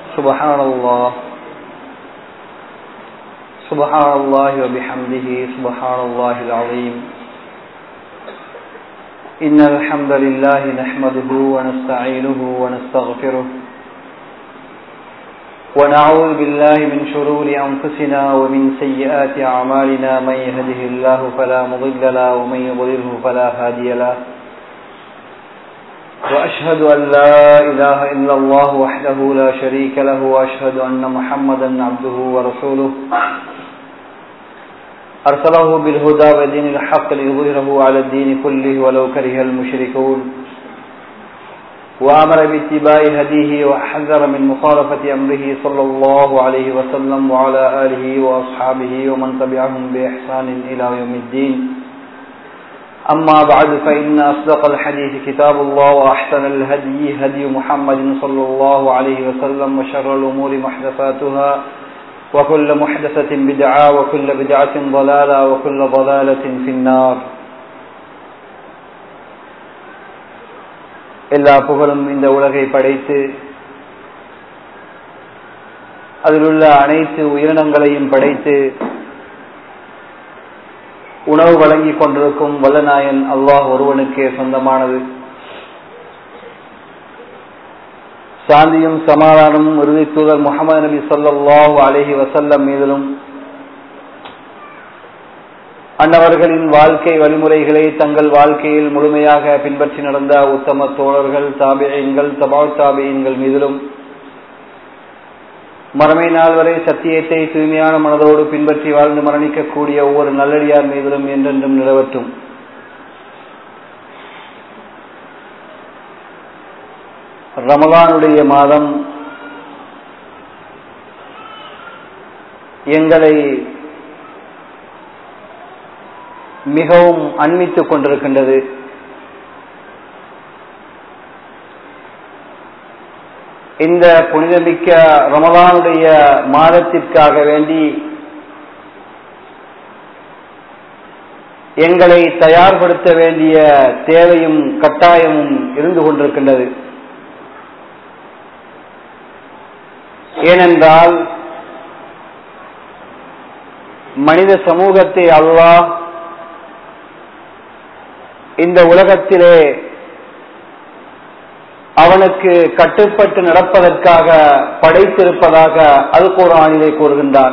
Subhanallah, Subhanallah wa bihamdihi, Subhanallahil azim. Innal hamdalillah nahmaduhu wa nasta'inuhu wa nastaghfiruh. Wa na'udzu billahi min shururi anfusina wa min sayyiati a'malina. Man yahdihillahu fala mudilla lahu wa man yudlilhu fala hadiya lahu. وأشهد أن لا إله إلا الله وحده لا شريك له وأشهد أن محمدا عبده ورسوله أرسله بالهدى ودين الحق ليظهره على الدين كله ولو كره المشركون وأمر باتباع هديه وحذر من مخالفة أمره صلى الله عليه وسلم وعلى آله وأصحابه ومن تبعهم بإحسان إلى يوم الدين. أما بعد فإن أصدق الحديث كتاب الله وأحسن الهدي هدي محمد صلى الله عليه وسلم وشر الأمور محدثاتها وكل محدثة بدعة وكل بدعة ضلالة وكل ضلالة في النار. எல்லா புகழும் இந்த உலகை படைத்து அதிலுள்ள அனைத்து உயிரினங்களையும் படைத்து உணவு வழங்கி கொண்டிருக்கும் வல்லநாயன் அல்லாஹ் ஒருவனுக்கே சொந்தமானது. சாந்தியும் சமாதானமும் இறுதி தூதர் முஹம்மது நபி ஸல்லல்லாஹு அலைஹி வஸல்லம் மீதிலும் அன்னவர்களின் வாழ்க்கை வழிமுறைகளை தங்கள் வாழ்க்கையில் முழுமையாக பின்பற்றி நடந்த உத்தம தோழர்கள், தாபிஈன்கள், தபஅத் தாபிஈன்கள் மீதிலும் மறுமை நாள் வரை சத்தியத்தை தூய்மையான மனதோடு பின்பற்றி வாழ்ந்து மரணிக்கக்கூடிய ஒவ்வொரு நல்லடியார் மீதிலும் என்றென்றும் நிலவட்டும். ரமலானுடைய மாதம் எங்களை மிகவும் அண்மித்துக் கொண்டிருக்கின்றது. இந்த புனிதமிக்க ரமலானுடைய மாதத்திற்காக வேண்டி எங்களை தயார்படுத்த வேண்டிய தேவையும் கட்டாயமும் இருந்து கொண்டிருக்கின்றது. ஏனென்றால் மனித சமூகத்தை அல்லாஹ் இந்த உலகத்திலே அவனுக்கு கட்டுப்பட்டு நடப்பதற்காக படைத்திருப்பதாக அல் குர்ஆனிலே கூறுகின்றான்.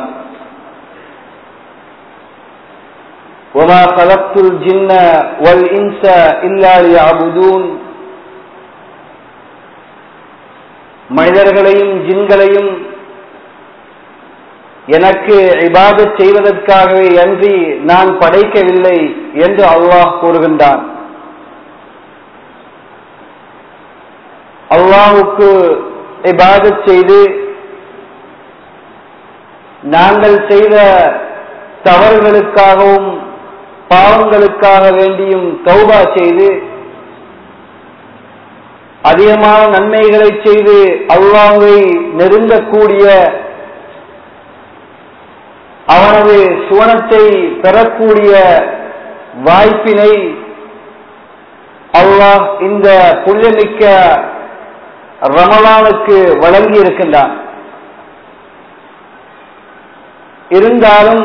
வமா கலக்துல் ஜின்ன வல் இன்ஸ இல்லா லியஅபுதூன், மனிதர்களையும் ஜின்களையும் எனக்கு இபாதத் செய்வதற்காகவே அன்றி நான் படைக்கவில்லை என்று அல்லாஹ் கூறுகின்றான். அல்லாஹுக்கு இபாதத் செய்து நாங்கள் செய்த தவறுகளுக்காகவும் பாவங்களுக்காக வேண்டியும் தௌபா செய்து அதிகமான நன்மைகளை செய்து அல்லாஹ்வை நெருங்கக்கூடிய அவனது சுவனத்தை பெறக்கூடிய வாய்ப்பினை அல்லாஹ் இந்த புண்ணியமிக்க ரமலானுக்கு வழங்கி இருக்கின்றான். இருந்தாலும்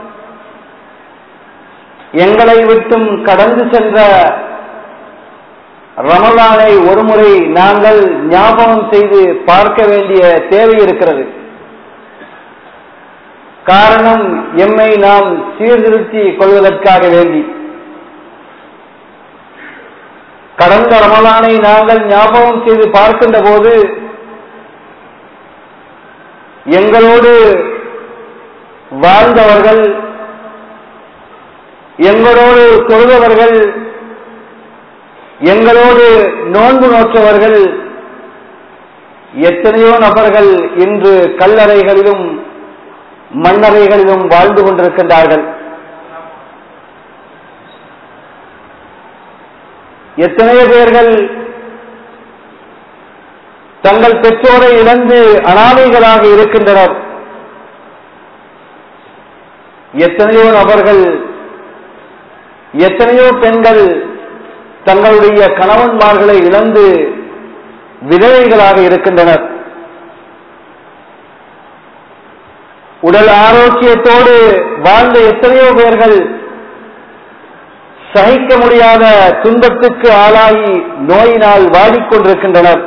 எங்களை விட்டும் கடந்து சென்ற ரமலானை ஒருமுறை நாங்கள் ஞாபகம் செய்து பார்க்க வேண்டிய தேவை இருக்கிறது. காரணம், எம்மை நாம் சீர்திருத்தி கொள்வதற்காக வேண்டி கடந்த ரமலானை நாங்கள் ஞாபகம் செய்து பார்க்கின்ற போது எங்களோடு வாழ்ந்தவர்கள், எங்களோடு தொழுதவர்கள், எங்களோடு நோன்பு நோற்றவர்கள் எத்தனையோ நபர்கள் இன்று கல்லறைகளிலும் மண்ணறைகளிலும் வாழ்ந்து கொண்டிருக்கின்றார்கள். எத்தனையோ பேர்கள் தங்கள் பெற்றோரை இழந்து அனாதைகளாக இருக்கின்றனர். எத்தனையோ நபர்கள், எத்தனையோ பெண்கள் தங்களுடைய கணவன்மார்களை இழந்து விதவைகளாக இருக்கின்றனர். உடல் ஆரோக்கியத்தோடு வாழ்ந்த எத்தனையோ பேர்கள் சகிக்க முடியாத துன்பத்துக்கு ஆளாகி நோயினால் வாடிக்கொண்டிருக்கின்றனர்.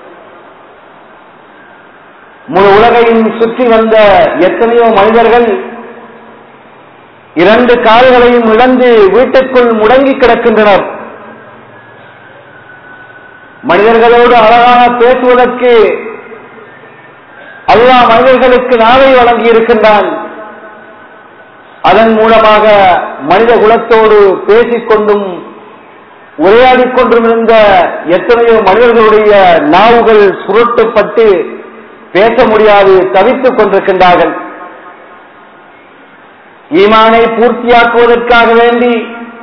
முழு உலகையும் சுற்றி வந்த எத்தனையோ மனிதர்கள் 2 கால்களையும் இழந்து வீட்டுக்குள் முடங்கி கிடக்கின்றனர். மனிதர்களோடு அழகாக பேசுவதற்கு அல்லாஹ் மனிதர்களுக்கு நாவை வழங்கி இருக்கின்றான். அதன் மூலமாக மனித குலத்தோடு பேசிக்கொண்டும் உரையாடிக் கொண்டும் இருந்த எத்தனையோ மனிதர்களுடைய நாவுகள் சுருட்டப்பட்டு பேச முடியாது தவித்துக் கொண்டிருக்கின்றார்கள். ஈமானை பூர்த்தியாக்குவதற்காக வேண்டி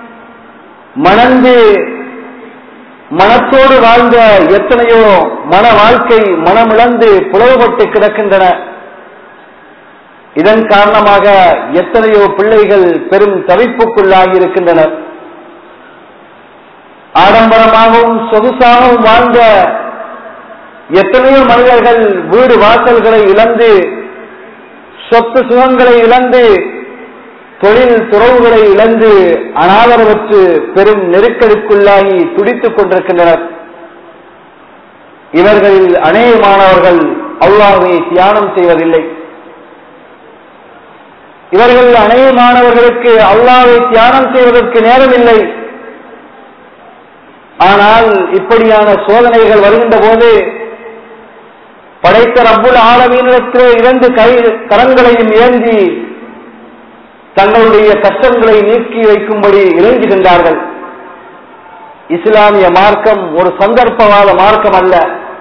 மனத்தோடு வாழ்ந்த எத்தனையோ மன வாழ்க்கை மனமிழந்து புலவுபட்டு கிடக்கின்றன. இதன் காரணமாக எத்தனையோ பிள்ளைகள் பெரும் தவிப்புக்குள்ளாகி இருக்கின்றனர். ஆடம்பரமாகவும் சொகுசாகவும் வாழ்ந்த எத்தனையோ மனிதர்கள் வீடு வாசல்களை இழந்து, சொத்து சுகங்களை இழந்து, தொழில் துறவுகளை இழந்து அனாதரவற்று பெரும் நெருக்கடிக்குள்ளாகி துடித்துக் கொண்டிருக்கின்றனர். இவர்களில் அநேகமானவர்கள் அல்லாஹ்வை தியானம் செய்வதில்லை. இவர்கள் அநேகமானவர்களுக்கு அல்லாஹ்வை தியானம் செய்வதற்கு நேரமில்லை. ஆனால் இப்படியான சோதனைகள் வருகின்ற போது படைத்த ரப்புல் ஆலமீனிடத்திலே 2 கரங்களையும் ஏந்தி தங்களுடைய கஷ்டங்களை நீக்கி வைக்கும்படி இறைஞ்சுகின்றார்கள். இஸ்லாமிய மார்க்கம் ஒரு சந்தர்ப்பவாத மார்க்கம் அல்ல.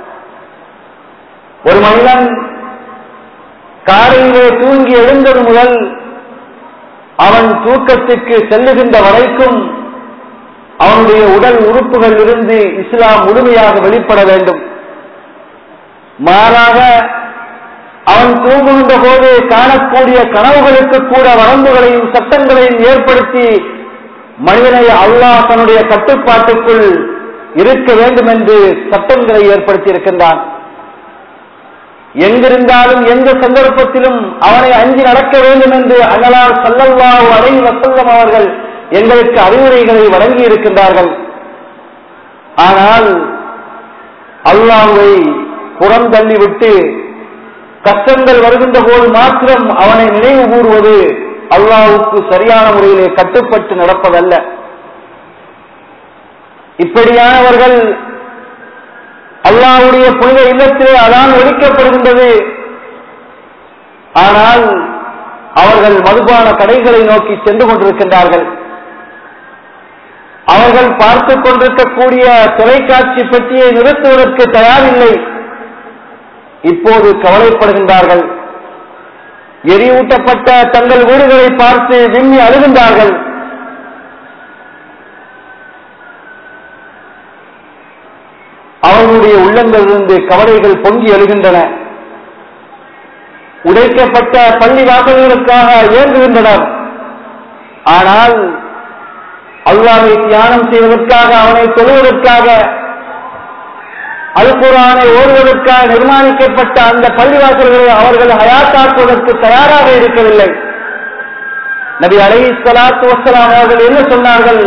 ஒரு மனிதன் காலையிலே தூங்கி எழுந்தது முதல் அவன் தூக்கத்திற்கு செல்லுகின்ற வரைக்கும் அவனுடைய உடல் உறுப்புகள் இருந்து இஸ்லாம் முழுமையாக வெளிப்பட வேண்டும். மாறாக அவன் தூங்குகின்ற போது காணக்கூடிய கனவுகளுக்கு கூட வரம்புகளையும் சட்டங்களையும் ஏற்படுத்தி மனிதனை அல்லாஹ் தன்னுடைய கட்டுப்பாட்டுக்குள் இருக்க வேண்டும் என்று சட்டங்களை ஏற்படுத்தி இருக்கின்றான். எங்கிருந்தாலும் எந்த சந்தர்ப்பத்திலும் அவனை அஞ்சி நடக்க வேண்டும் என்று அன்னலார் ஸல்லல்லாஹு அலைஹி வஸல்லம் அவர்கள் எங்களுக்கு அறிவுரைகளை வழங்கி இருக்கின்றார்கள். ஆனால் அல்லாஹ்வை புறம் தள்ளிவிட்டு கஷ்டங்கள் வருகின்ற போது மாத்திரம் அவனை நினைவு கூறுவது அல்லாஹ்வுக்கு சரியான முறையிலே கட்டுப்பட்டு நடப்பதல்ல. இப்படியானவர்கள் அல்லாஹ்வுடைய புனித இல்லத்திலே அதான் ஒலிக்கப்படுகின்றது. ஆனால் அவர்கள் மதுபான கடைகளை நோக்கி சென்று கொண்டிருக்கின்றார்கள். அவர்கள் பார்த்துக் கொண்டிருக்கக்கூடிய தொலைக்காட்சி பெட்டியை நிறுத்துவதற்கு தயாரில்லை. இப்போது கவலைப்படுகின்றார்கள். எரியூட்டப்பட்ட தங்கள் வீடுகளை பார்த்து விம்மி அழுகின்றார்கள். அவர்களுடைய உள்ளங்களிலிருந்து கவலைகள் பொங்கி எழுகின்றன. உடைக்கப்பட்ட பள்ளி வாசல்களுக்காக ஏங்குகின்றனர். ஆனால் அல்லாஹ்வை தியானம் செய்வதற்காக, அவனை தொழுவதற்காக, அல் குர்ஆனை ஓதுவதற்காக நிர்மாணிக்கப்பட்ட அந்த பள்ளிவாசல்களை அவர்கள் ஹயாத்தாக்குவதற்கு தயாராக இருக்கவில்லை. நபி அலைஹிஸ்ஸலாத்து வஸ்ஸலாம் அவர்கள் என்ன சொன்னார்கள்?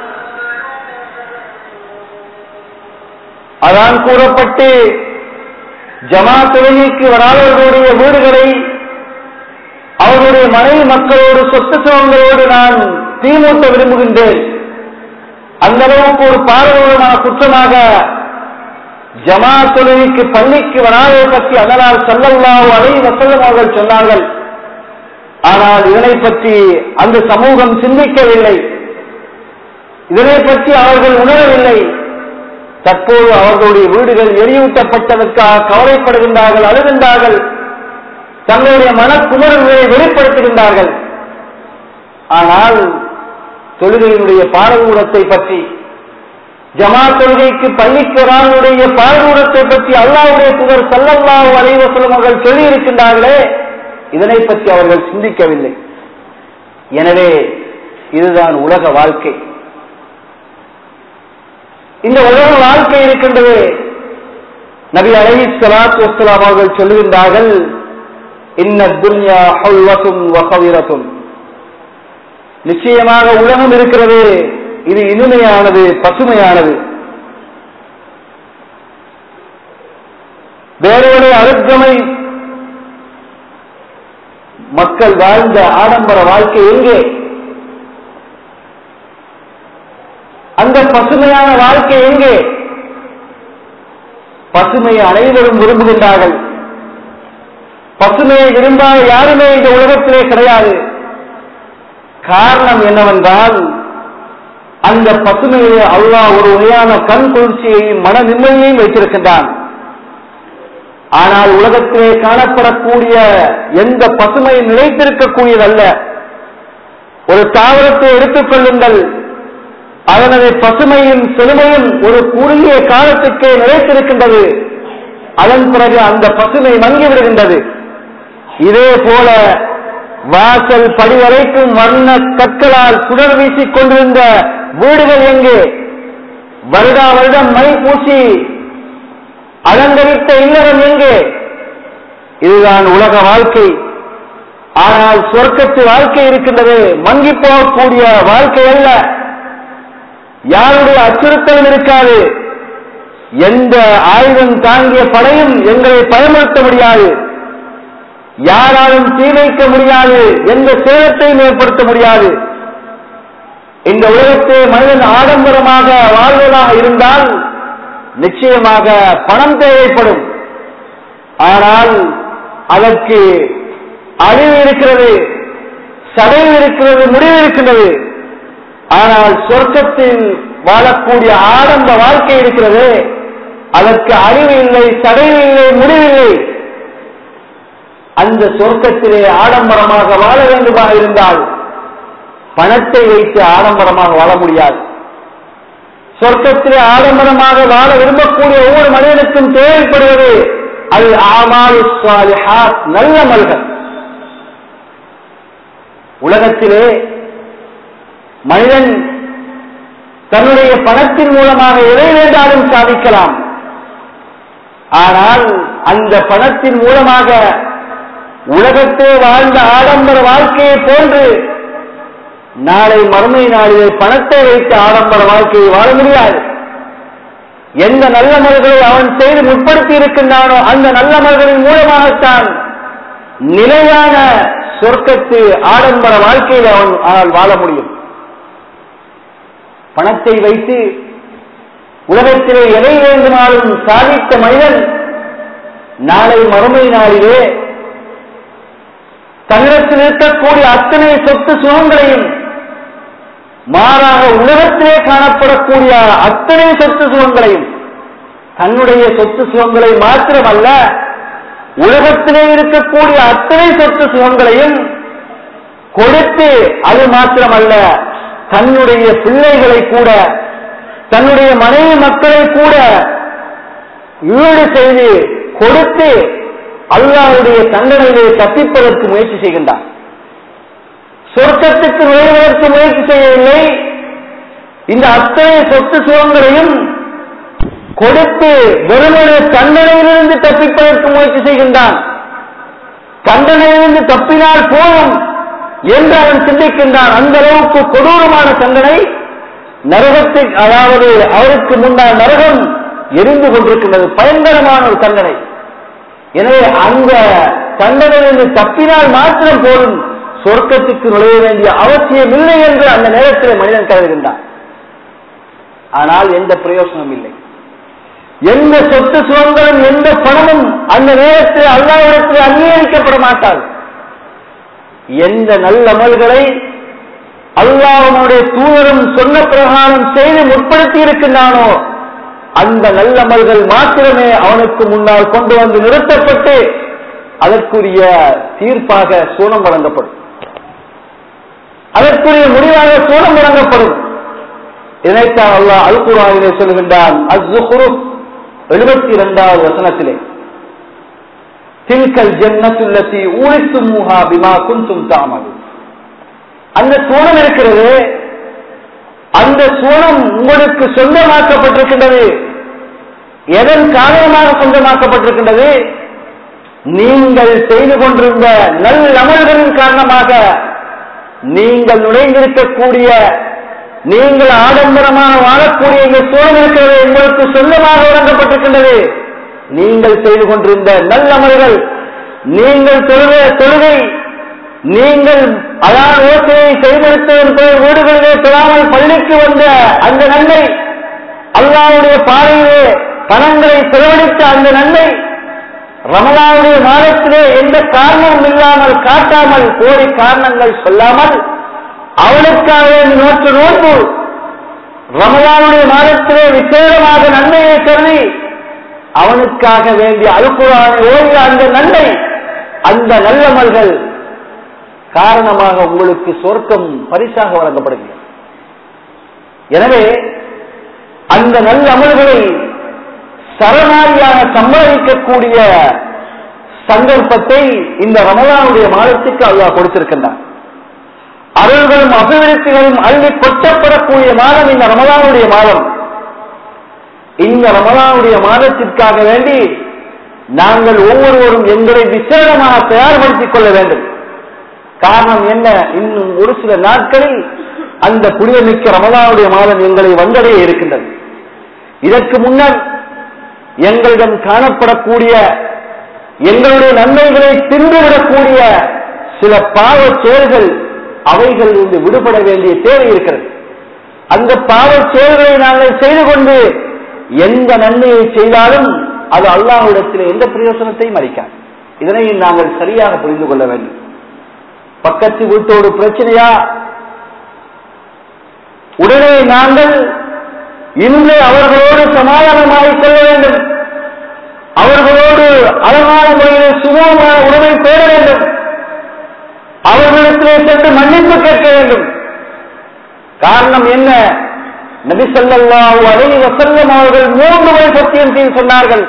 அதான் கூறப்பட்டு ஜமாத் தொழுகைக்கு வராதவர்களுடைய வீடுகளை அவர்களுடைய மனைவி மக்களோடு சொத்து சுகங்களோடு நான் தீமூட்ட விரும்புகின்றேன். அந்த அளவுக்கு ஒரு பாரதூரமான குற்றமாக ஜமாத் தொழுகைக்கு பள்ளிக்கு வராததை பற்றி அதனால் ஸல்லல்லாஹு அலைஹி வஸல்லம் அவர்கள் சொன்னார்கள். ஆனால் இதனை பற்றி அந்த சமூகம் சிந்திக்கவில்லை. இதனை பற்றி அவர்கள் உணரவில்லை. தற்போது அவர்களுடைய வீடுகள் எரியூட்டப்பட்டதற்காக கவலைப்படுகின்றார்கள், அழுகின்றார்கள், தங்களுடைய மனக்குமரல்களை வெளிப்படுத்துகின்றார்கள். ஆனால் தொழுகையினுடைய பாரதூரத்தை பற்றி, ஜமாத் தொழுகைக்கு பள்ளிக்கு வராதவருடைய பாரதூரத்தை பற்றி அல்லாஹ்வுடைய தூதர் ஸல்லல்லாஹு அலைஹி வஸல்லம் அவர்கள் சொல்லி இருக்கின்றார்களே, இதனை பற்றி அவர்கள் சிந்திக்கவில்லை. எனவே இதுதான் உலக வாழ்க்கை. இந்த உலக வாழ்க்கை இருக்கின்றது. நபி அலைஹிஸ்ஸலாத்து வஸ்ஸலாம் அவர்கள் சொல்லுகின்றார்கள், இன்ன துன்யா ஹுல்வத்துன் வ கவிரத்துன். நிச்சயமாக உலகம் இருக்கிறது, இது இனிமையானது, பசுமையானது. வேறொரு அருட்கமை மக்கள் வாழ்ந்த ஆடம்பர வாழ்க்கை எங்கே? அந்த பசுமையான வாழ்க்கை எங்கே? பசுமையை அனைவரும் விரும்புகின்றார்கள். பசுமையை விரும்பாத யாருமே இந்த உலகத்திலே கிடையாது. காரணம் என்னவென்றால், அந்த பசுமையை அல்லாஹ் ஒரு வகையான கண் குளிர்ச்சியையும் மன நிம்மதியையும் வைத்திருக்கின்றான். ஆனால் உலகத்திலே காணப்படக்கூடிய எந்த பசுமையும் நிலைத்திருக்கக்கூடியதல்ல. ஒரு தாவரத்தை எடுத்துக் கொள்ளுங்கள், அதனது பசுமையும் செழுமையும் ஒரு குறுகிய காலத்துக்கே நிலைத்திருக்கின்றது. அதன் பிறகு அந்த பசுமை மங்கிவிடுகின்றது. இதே போல வாசல் படி வரைக்கும் வர்ண கற்களால் சுடர் வீசிக் கொண்டிருந்த வீடுகள் எங்கே? வருடா வருடம் மை பூசி அலங்கரித்த இல்லறம் எங்கே? இதுதான் உலக வாழ்க்கை. ஆனால் சொர்க்கத்து வாழ்க்கை இருக்கின்றது, மங்கி போகக்கூடிய வாழ்க்கை அல்ல. யாருடைய அச்சுறுத்தலும் இருக்காது. எந்த ஆயுதம் தாங்கிய படையும் எங்களை பயமுறுத்த முடியாது. யாராலும் தீவைக்க முடியாது, எந்த சேதத்தையும் ஏற்படுத்த முடியாது. இந்த உலகத்தை மனிதன் ஆடம்பரமாக வாழ்வதாக இருந்தால் நிச்சயமாக பணம் தேவைப்படும். ஆனால் அதற்கு அழிவு இருக்கிறது, சடைவு இருக்கிறது, முடிவு இருக்கின்றது. ஆனால் சொர்க்கத்தில் வாழக்கூடிய ஆடம்ப வாழ்க்கை இருக்கிறது, அதற்கு அழிவு இல்லை, சடைவு இல்லை, முடிவில்லை. அந்த சொர்க்கத்திலே ஆடம்பரமாக வாழ வேண்டுமாக இருந்தால் பணத்தை வைத்து ஆடம்பரமாக வாழ முடியாது. சொர்க்கத்திலே ஆடம்பரமாக வாழ விரும்பக்கூடிய ஒவ்வொரு மனிதனுக்கும் தேவைப்படுவது அல் ஆமாலு ஸாலிஹாத், நல்ல அமல்கள். உலகத்திலே மனிதன் தன்னுடைய பணத்தின் மூலமாக எதை வேண்டாலும் சாதிக்கலாம். ஆனால் அந்த பணத்தின் மூலமாக உலகத்தே வாழ்ந்த ஆடம்பர வாழ்க்கையை போன்று நாளை மறுமை நாளிலே பணத்தை வைத்து ஆடம்பர வாழ்க்கையை வாழ முடியாது. எந்த நல்லமல்களை அவன் செய்து முற்படுத்தி இருக்கின்றானோ அந்த நல்லமல்களின் மூலமாகத்தான் நிலையான சொர்க்கத்து ஆடம்பர வாழ்க்கையில் அவன் வாழ முடியும். பணத்தை வைத்து உலகத்திலே எதை வேண்டுமானும் சாதித்த மனிதன் நாளை மறுமை நாளிலே தன்னிடத்தில் இருக்கக்கூடிய அத்தனை சொத்து சுகங்களையும், மாறாக உலகத்திலே காணப்படக்கூடிய அத்தனை சொத்து சுகங்களையும், தன்னுடைய சொத்து சுகங்களை மாத்திரமல்ல உலகத்திலே இருக்கக்கூடிய அத்தனை சொத்து சுகங்களையும் கொடுத்து, அது மாத்திரமல்ல தன்னுடைய பிள்ளைகளை கூட, தன்னுடைய மனைவி மக்களை கூட ஈடு செய்து கொடுத்து அல்லாஹ்வுடைய தண்டனையை தப்பிப்பதற்கு முயற்சி செய்கின்றார். சொர்க்கத்துக்கு நுழைவதற்கு முயற்சி செய்யவில்லை, இந்த அத்தனை சொத்து சுகங்களையும் கொடுத்து வெறுமனே தண்டனையிலிருந்து தப்பிப்பதற்கு முயற்சி செய்கின்றான். தண்டனையிலிருந்து தப்பினால் போதும் என்று அவன் சிந்திக்கின்றான். அந்த அளவுக்கு கொடூரமான தண்டனை நரகத்தை, அதாவது அவருக்கு முன்னால் நரகம் எரிந்து கொண்டிருக்கின்றது, பயங்கரமான ஒரு தண்டனை. எனவே அந்த தண்டனையிலிருந்து தப்பினால் மாத்திரம் போதும், சொர்க்கத்துக்கு நுழைய வேண்டிய அவசியம் இல்லை என்று அந்த நேரத்தில் மனிதன் கருதுகின்றான். ஆனால் எந்த பிரயோசனம் இல்லை. எந்த சொத்து சுகங்களும் எந்த பணமும் அந்த நேரத்தில் அல்லாஹ்விடத்தில் அங்கீகரிக்கப்பட மாட்டாது. எந்த நல்ல அமல்களை அல்லாஹ்வுடைய தூதரும் சொன்ன பிரகாரம் செய்து முற்படுத்தி இருக்கின்றானோ அந்த நல்ல அமல்கள் மாத்திரமே அவனுக்கு முன்னால் கொண்டு வந்து நிறுத்தப்பட்டு அதற்குரிய தீர்ப்பாக சூனம் வழங்கப்படும், அதற்குரிய முடிவாக சூனம் வழங்கப்படும். இதைத்தான் அல்லாஹ் அல் குர்ஆனிலே சொல்கின்றான். அஸ்-ஸுக்ரூஃப் 72வது வசனத்திலே, தில்கல் ஜன்னத்துல்லதி ஊரித்துமுஹா பிமா குன்தும் தஅமலூன். அந்த சூனம் இருக்கிறது, அந்த சூனம் உங்களுக்கு சொந்தமாக்கப்பட்டிருக்கின்றது. எதன் காரணமாக சொந்தமாக்கப்பட்டிருக்கின்றது? நீங்கள் செய்து கொண்டிருந்த நல்லமல்களின் காரணமாக நீங்கள் நுழைந்திருக்கக்கூடிய, நீங்கள் ஆடம்பரமாக வாழக்கூடிய இந்த சூழல் இருக்கிறது உங்களுக்கு சொந்தமாக வழங்கப்பட்டிருக்கின்றது. நீங்கள் செய்து கொண்டிருந்த நல்லமல்கள், நீங்கள் தொழுகை, நீங்கள் அதான் ஓசையை செய்திருத்த வீடுகளிலே தொழாமல் பள்ளிக்கு வந்த அந்த நன்மை, அல்லாஹ்வுடைய பாதையிலே பணங்களை செலவழித்த அந்த நன்மை, ரமலானுடைய மாதத்திலே எந்த காரணமும் இல்லாமல் காட்டாமல் கோரி காரணங்கள் சொல்லாமல் அவனுக்காக நோற்று நோன்பு, ரமலானுடைய மாதத்திலே விசேடமாக நன்மையை கருதி அவனுக்காக வேண்டிய அல்குர்ஆனை ஓதிய அந்த நன்மை, அந்த நல்லமல்கள் காரணமாக உங்களுக்கு சொர்க்கம் பரிசாக வழங்கப்படுகிறது. எனவே அந்த நல்ல அமல்களை சரணாரியாக சம்பாதிக்கக்கூடிய சந்தர்ப்பத்தை இந்த ரமலானுடைய மாதத்துக்கு அல்லாஹ் கொடுத்திருக்கின்றார். அருள்களும் அபிவிருத்திகளும் அள்ளி கொட்டப்படக்கூடிய மாதம் இந்த ரமலானுடைய மாதம். இந்த ரமலானுடைய மாதத்திற்காக வேண்டி நாங்கள் ஒவ்வொருவரும் எங்களை விசேடமாக தயார்படுத்திக் கொள்ள வேண்டும். காரணம் என்ன? இன்னும் ஒரு சில நாட்களில் அந்த புனிதமிக்க ரமலானுடைய மாதம் எங்களை வந்தடைய இருக்கின்றது. இதற்கு முன்னர் எங்களிடம் காணப்படக்கூடிய எங்களுடைய நன்மைகளை தின்றுவிடக்கூடிய சில பாவ செயல்கள், அவைகள் இருந்து விடுபட வேண்டிய தேவை இருக்கிறது. அந்த பாவ செயல்களை நாங்கள் செய்து கொண்டு எந்த நன்மையை செய்தாலும் அது அல்லாஹ்விடத்தில் எந்த பிரயோசனத்தையும் அளிக்காது. இதனை நாங்கள் சரியாக புரிந்து கொள்ள வேண்டும். பக்கத்து வீட்டோடு பிரச்சனையா, உடனே நாங்கள் இன்று அவர்களோடு சமாதானமாகிக் கொள்ள வேண்டும். அவர்களோடு அழகான முறையில் சுமூகமான உறவை பேர வேண்டும். அவர்களிடத்திலே சென்று மன்னிப்பு கேட்க வேண்டும். காரணம் என்ன? நபி ஸல்லல்லாஹு அலைஹி வஸல்லம் அவர்கள் 3 முறை சத்தியம் செய்து சொன்னார்கள்,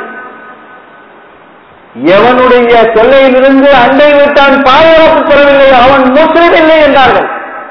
எவனுடைய தொல்லையிலிருந்து அண்டை வீட்டான் பாதுகாப்பு பெறவில்லை அவன் முஸ்லிம் இல்லை என்றார்கள்.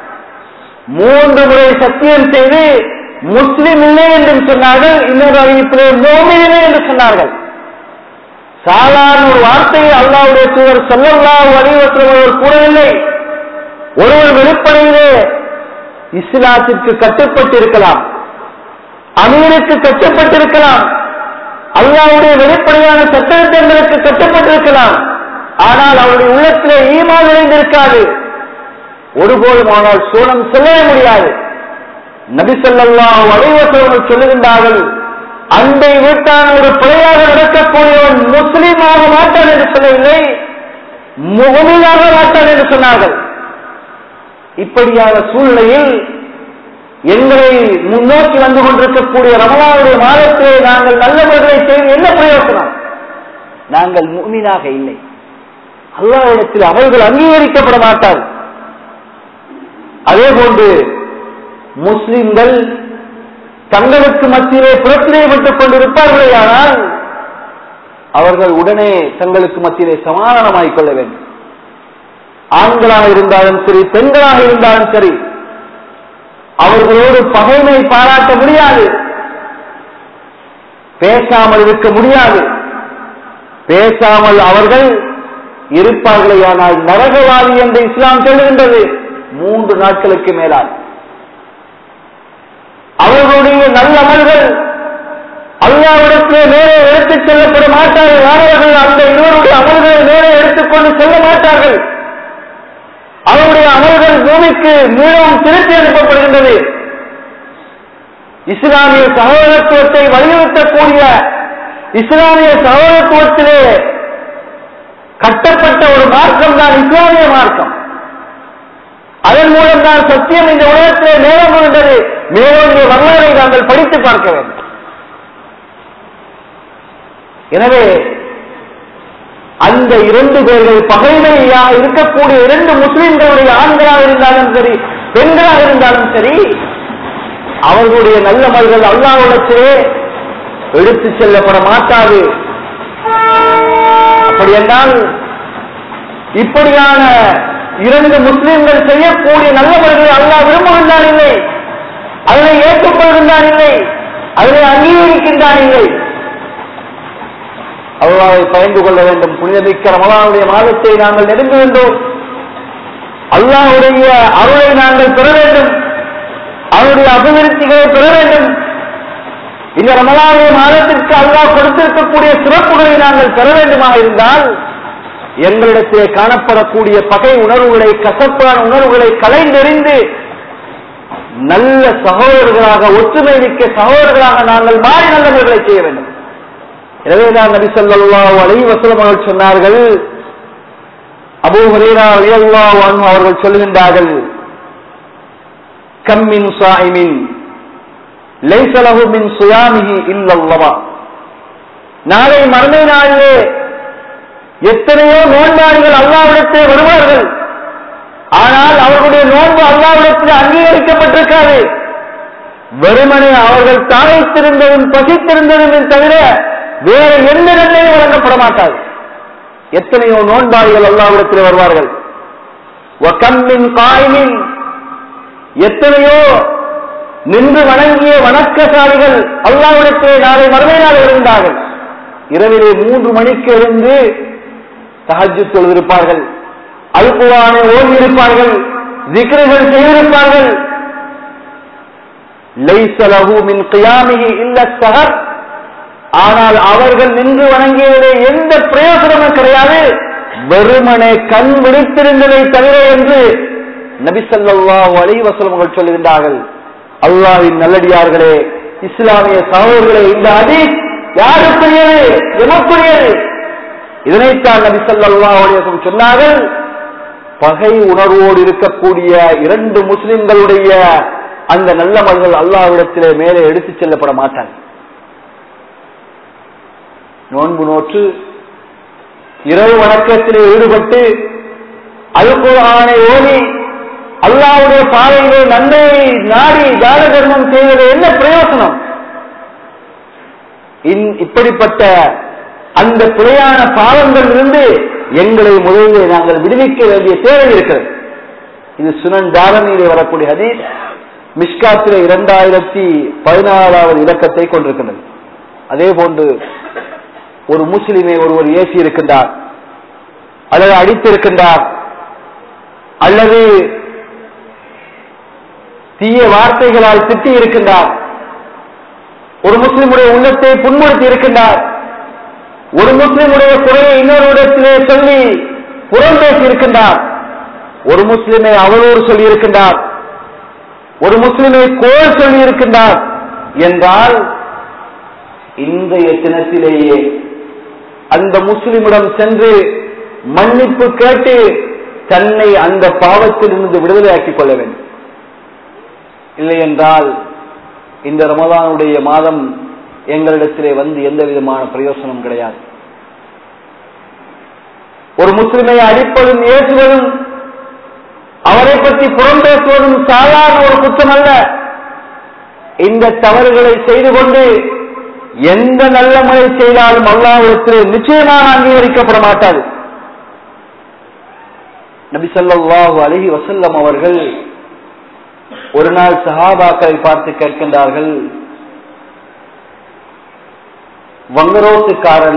3 முறை சத்தியம் செய்து முஸ்லிம் இல்லை என்று சொன்னார்கள். இன்னொரு அறிவிப்பிலே மோமின் இல்லை என்று சொன்னார்கள். சாதாரண ஒரு வார்த்தையை அல்லாஹ்வுடைய தூதர் ஸல்லல்லாஹு அலைஹி வஸல்லம் அவர்கள் கூறவில்லை. ஒருவர் வெளிப்படையிலே இஸ்லாத்திற்கு கட்டுப்பட்டிருக்கலாம், அமீருக்கு கட்டுப்பட்டிருக்கலாம், அல்லாஹ்வுடைய வெளிப்படையான சட்டத்திட்டங்களுக்கு கட்டுப்பட்டிருக்கலாம். ஆனால் அவருடைய உள்ளத்திலே ஈமான் நிறைந்திருக்காது. ஒருபோதும் ஆனால் சோனம் செல்ல முடியாது. நபி ஸல்லல்லாஹு அலைஹி வஸல்லம் சொல்லுகின்றார்கள், அண்டை வீட்டான ஒரு பிழையாக நடக்கக்கூடியவன் முஸ்லீமாக மாட்டான் என்று சொல்லவில்லை, முஃமினாக மாட்டான் என்று சொன்னார்கள். இப்படியான சூழ்நிலையில் எங்களை முன்னோக்கி வந்து கொண்டிருக்கக்கூடிய ரமலானுடைய மாதத்திலே நாங்கள் நல்லவர்களை செய்து என்ன பிரயோசனம்? நாங்கள் முஃமினாக இல்லை. அல்லாஹ்விடத்தில் அவர்கள் அங்கீகரிக்கப்பட மாட்டார்கள். அதே போன்று முஸ்லிம்கள் தங்களுக்கு மத்தியிலே பிரச்சனைப்பட்டுக் கொண்டிருப்பார்களே, ஆனால் அவர்கள் உடனே தங்களுக்கு மத்தியிலே சமாதானமாகிக் கொள்ள வேண்டும். ஆண்களாக இருந்தாலும் சரி, பெண்களாக இருந்தாலும் சரி, அவர்களோடு பகைமை பாராட்ட முடியாது, பேசாமல் இருக்க முடியாது. பேசாமல் அவர்கள் இருப்பார்களே, ஆனால் நரகவாதி என்று இஸ்லாம் சொல்லுகின்றது 3 நாட்களுக்கு மேலால். அவர்களுடைய நல்ல அமல்கள் அல்லாஹ்விடத்திலே மேலே எடுத்துச் செல்லப்பட மாட்டார்கள். அவர்கள் அந்த இருவருடைய அமல்களை மேலே எடுத்துக்கொண்டு செல்ல மாட்டார்கள். அவருடைய அமல்கள் பூமிக்கு மீண்டும் திருப்பி அனுப்பப்படுகின்றது. இஸ்லாமிய சகோதரத்துவத்தை வலியுறுத்தக்கூடிய, இஸ்லாமிய சகோதரத்துவத்திலே கட்டப்பட்ட ஒரு மார்க்கம் தான் இஸ்லாமிய மார்க்கம். அதன் மூலம் தான் சத்தியம் இந்த உலகத்திலே மேலோங்குகின்றது. மேலோங்கிய வரலாறை நாங்கள் படித்து பார்க்க வேண்டும். எனவே அந்த 2 பேர்கள் பகைமையாக இருக்கக்கூடிய 2 முஸ்லிம்களுடைய ஆண்களாக இருந்தாலும் சரி, பெண்களாக இருந்தாலும் சரி, அவர்களுடைய நல்லமல்கள் அல்லாஹ்விடத்திலே எடுத்து செல்லப்பட மாட்டாது. அப்படி என்றால் இப்படியான 2 முஸ்லிம்கள் செய்யக்கூடிய நல்லவர்களை அல்லாஹ் விரும்புகின்றான் இல்லை, அதனை ஏற்றுக்கொள்கின்றான் இல்லை, அதனை அங்கீகரிக்கின்றான் இல்லை. அல்லாஹ்வை பயந்து கொள்ள வேண்டும். புனிதமிக்க ரமலானுடைய மாதத்தை நாங்கள் நெருங்குகின்றோம். அல்லாஹ்வுடைய அருளை நாங்கள் பெற வேண்டும். அவருடைய அபிவிருத்திகளை பெற வேண்டும். இந்த ரமலானுடைய மாதத்திற்கு அல்லாஹ் கொடுத்திருக்கக்கூடிய சிறப்புகளை நாங்கள் பெற வேண்டுமாக இருந்தால் எங்களிடத்திலே காணப்படக்கூடிய பகை உணர்வுகளை, கசப்பான உணர்வுகளை களைந்தெறிந்து நல்ல சகோதரர்களாக, ஒற்றுமை மிக்க சகோதரர்களாக நாங்கள் மாறி நல்லவர்களை செய்ய வேண்டும். எனவே தான் நபி ஸல்லல்லாஹு அலைஹி வஸல்லம் அவர்கள் சொன்னார்கள், அபூ ஹுரைரா ரலியல்லாஹு அன்ஹு அவர்கள் சொல்கின்றார்கள், கம் மின் ஸாயிமின் லைஸ லஹு மின் ஸியாமிஹி இல்லல்லாஹ். நாளை மறுமை நாளிலே எத்தனையோ நோன்பாளிகள் அல்லாஹ்விடத்தில் வருவார்கள். ஆனால் அவர்களுடைய நோன்பு அல்லாஹ்விடத்தில் அங்கீகரிக்கப்பட்டிருக்காது. வெறுமனே அவர்கள் தாய்த்திருந்ததும் பசித்திருந்ததும் தவிர வேறு எந்த நன்மையும் வழங்கப்பட மாட்டாது. எத்தனையோ நோன்பாளிகள் அல்லாஹ்விடத்தில் வருவார்கள். வகம்மின் காயிமின், எத்தனையோ நின்று வணங்கிய வணக்கசாலிகள் அல்லாஹ்விடத்திலே நாளை மறுமை நாள் வருகின்றார்கள். இரவிலே 3 மணிக்கு எழுந்து தஹஜ்ஜுத் தொழுதிருப்பார்கள், அல் குர்ஆனை ஓதியிருப்பார்கள், திக்ருகள் செய்திருப்பார்கள். லைஸ லஹு மின் கியாமிஹி இல்ல ஸஹர். ஆனால் அவர்கள் நின்று வணங்கியதிலே எந்த பிரயோஜனமும் கிடையாது, வெறுமனே கண் விழித்திருந்ததை தவிர என்று நபி ஸல்லல்லாஹு அலைஹி வஸல்லம் அவர்கள் சொல்லுகின்றார்கள். அல்லாஹ்வின் நல்லடியார்களே, இஸ்லாமிய சகோதரர்களே, இந்த ஹதீஸ் யாருக்குரியது? எமக்குரியது. இதனைத்தான் நபி ஸல்லல்லாஹு அலைஹி வஸல்லம் சொன்னார்கள், பகை உணர்வோடு இருக்கக்கூடிய 2 முஸ்லிம்களுடைய அந்த நல்ல மல்கள் அல்லாஹ்விடத்திலே மேலே எடுத்துச் செல்லப்பட மாட்டாங்க. நோன்பு நோற்று இரவு வணக்கத்திலே ஈடுபட்டு அல் குர்ஆனை ஓதி அல்லாஹ்வுடைய பாதையிலே நன்மையை நாடி தான தர்மம் செய்வது என்ன பிரயோசனம்? இப்படிப்பட்ட அந்த பிழையான பாவங்கள் இருந்து எங்களை முதலிலே நாங்கள் விடுவிக்க வேண்டிய தேவை இருக்கிறது. இது சுனன் தாரமியிலே வரக்கூடிய ஹதீஸ், மிஷ்காத்திலே 2014வது இலக்கத்தை கொண்டிருக்கின்றது. அதே போன்று ஒரு முஸ்லிமை ஒருவர் ஏசி இருக்கின்றார், அல்லது அடித்திருக்கின்றார், அல்லது தீய வார்த்தைகளால் திட்டி இருக்கின்றார், ஒரு முஸ்லிமுடைய உள்ளத்தை புண்படுத்தி இருக்கின்றார், ஒரு முஸ்லிமுடைய குறையை இன்னொரு இடத்திலே சொல்லி புறம் பேசி இருக்கின்றார், ஒரு முஸ்லிமை அவதூறு சொல்லி இருக்கின்றார், ஒரு முஸ்லிமை கோல் சொல்லி இருக்கின்றார் என்றால் இன்றைய தினத்திலேயே அந்த முஸ்லிமிடம் சென்று மன்னிப்பு கேட்டு தன்னை அந்த பாவத்திலிருந்து விடுதலையாக்கிக் கொள்ள வேண்டும். இல்லை என்றால் இந்த ரமலானுடைய மாதம் எங்களிடத்திலே வந்து எந்த விதமான பிரயோசனம் கிடையாது. ஒரு முஸ்லிமை அடிப்பதும் ஏசுவதும் அவரை பற்றி புறம் பேசுவதும் சாதாரண ஒரு குற்றம் அல்ல. இந்த தவறுகளை செய்து கொண்டு எந்த நல்ல முறை செய்தாலும் அல்லாஹ்விடத்திலே நிச்சயமாக அங்கீகரிக்கப்பட மாட்டாது. நபி ஸல்லல்லாஹு அலைஹி வஸல்லம் அவர்கள் ஒரு நாள் சஹாபாக்களை பார்த்து கேட்கின்றார்கள், வங்கரோட்டுக்காரன்,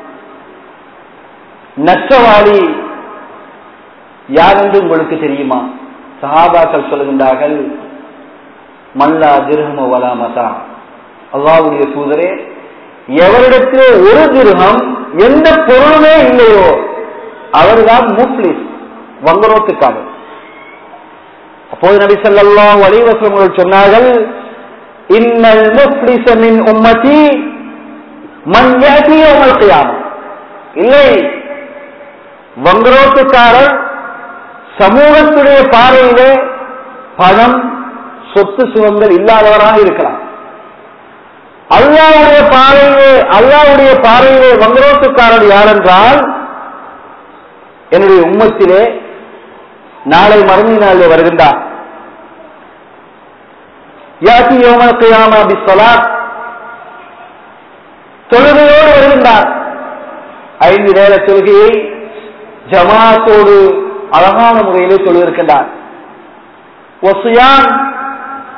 நஷ்டவாளி யார் என்று உங்களுக்கு தெரியுமா? சஹாபாக்கள் சொல்லுகின்றார்கள், மல்லா திர்ஹம் வலா மதா. அல்லாஹ்வுடைய தூதரே, எவரிடத்திலே ஒரு திர்ஹம் எந்த பொருளுமே இல்லையோ அவர்தான் முஃப்லிஸ், வங்கரோட்டுக்காரன். அப்போது நபி ஸல்லல்லாஹு அலைஹி வஸல்லம் சொன்னார்கள், இன்னல் முஃப்லிஸ மின் உம்மதி மன் யஅதி யௌமல் கியாமah. இல்லை, வங்கரோட்டுக்காரர் சமூகத்துடைய பார்வையிலே பணம், சொத்து சுகங்கள் இல்லாதவராக இருக்கலாம். அல்லாஹ்வுடைய பார்வையிலே வங்கரோட்டுக்காரர் யார் என்றால், என்னுடைய உம்மத்திலே நாளை மறுமை நாளிலே வருகின்றார். யாத்தி யௌமல் கியாமah பிஸ்ஸலாத், தொழுகையோடு வருகின்றார். 5 நேர தொழுகையை ஜமாத்தோடு அழகான முறையிலே தொழுகின்றார். வஸியாம்,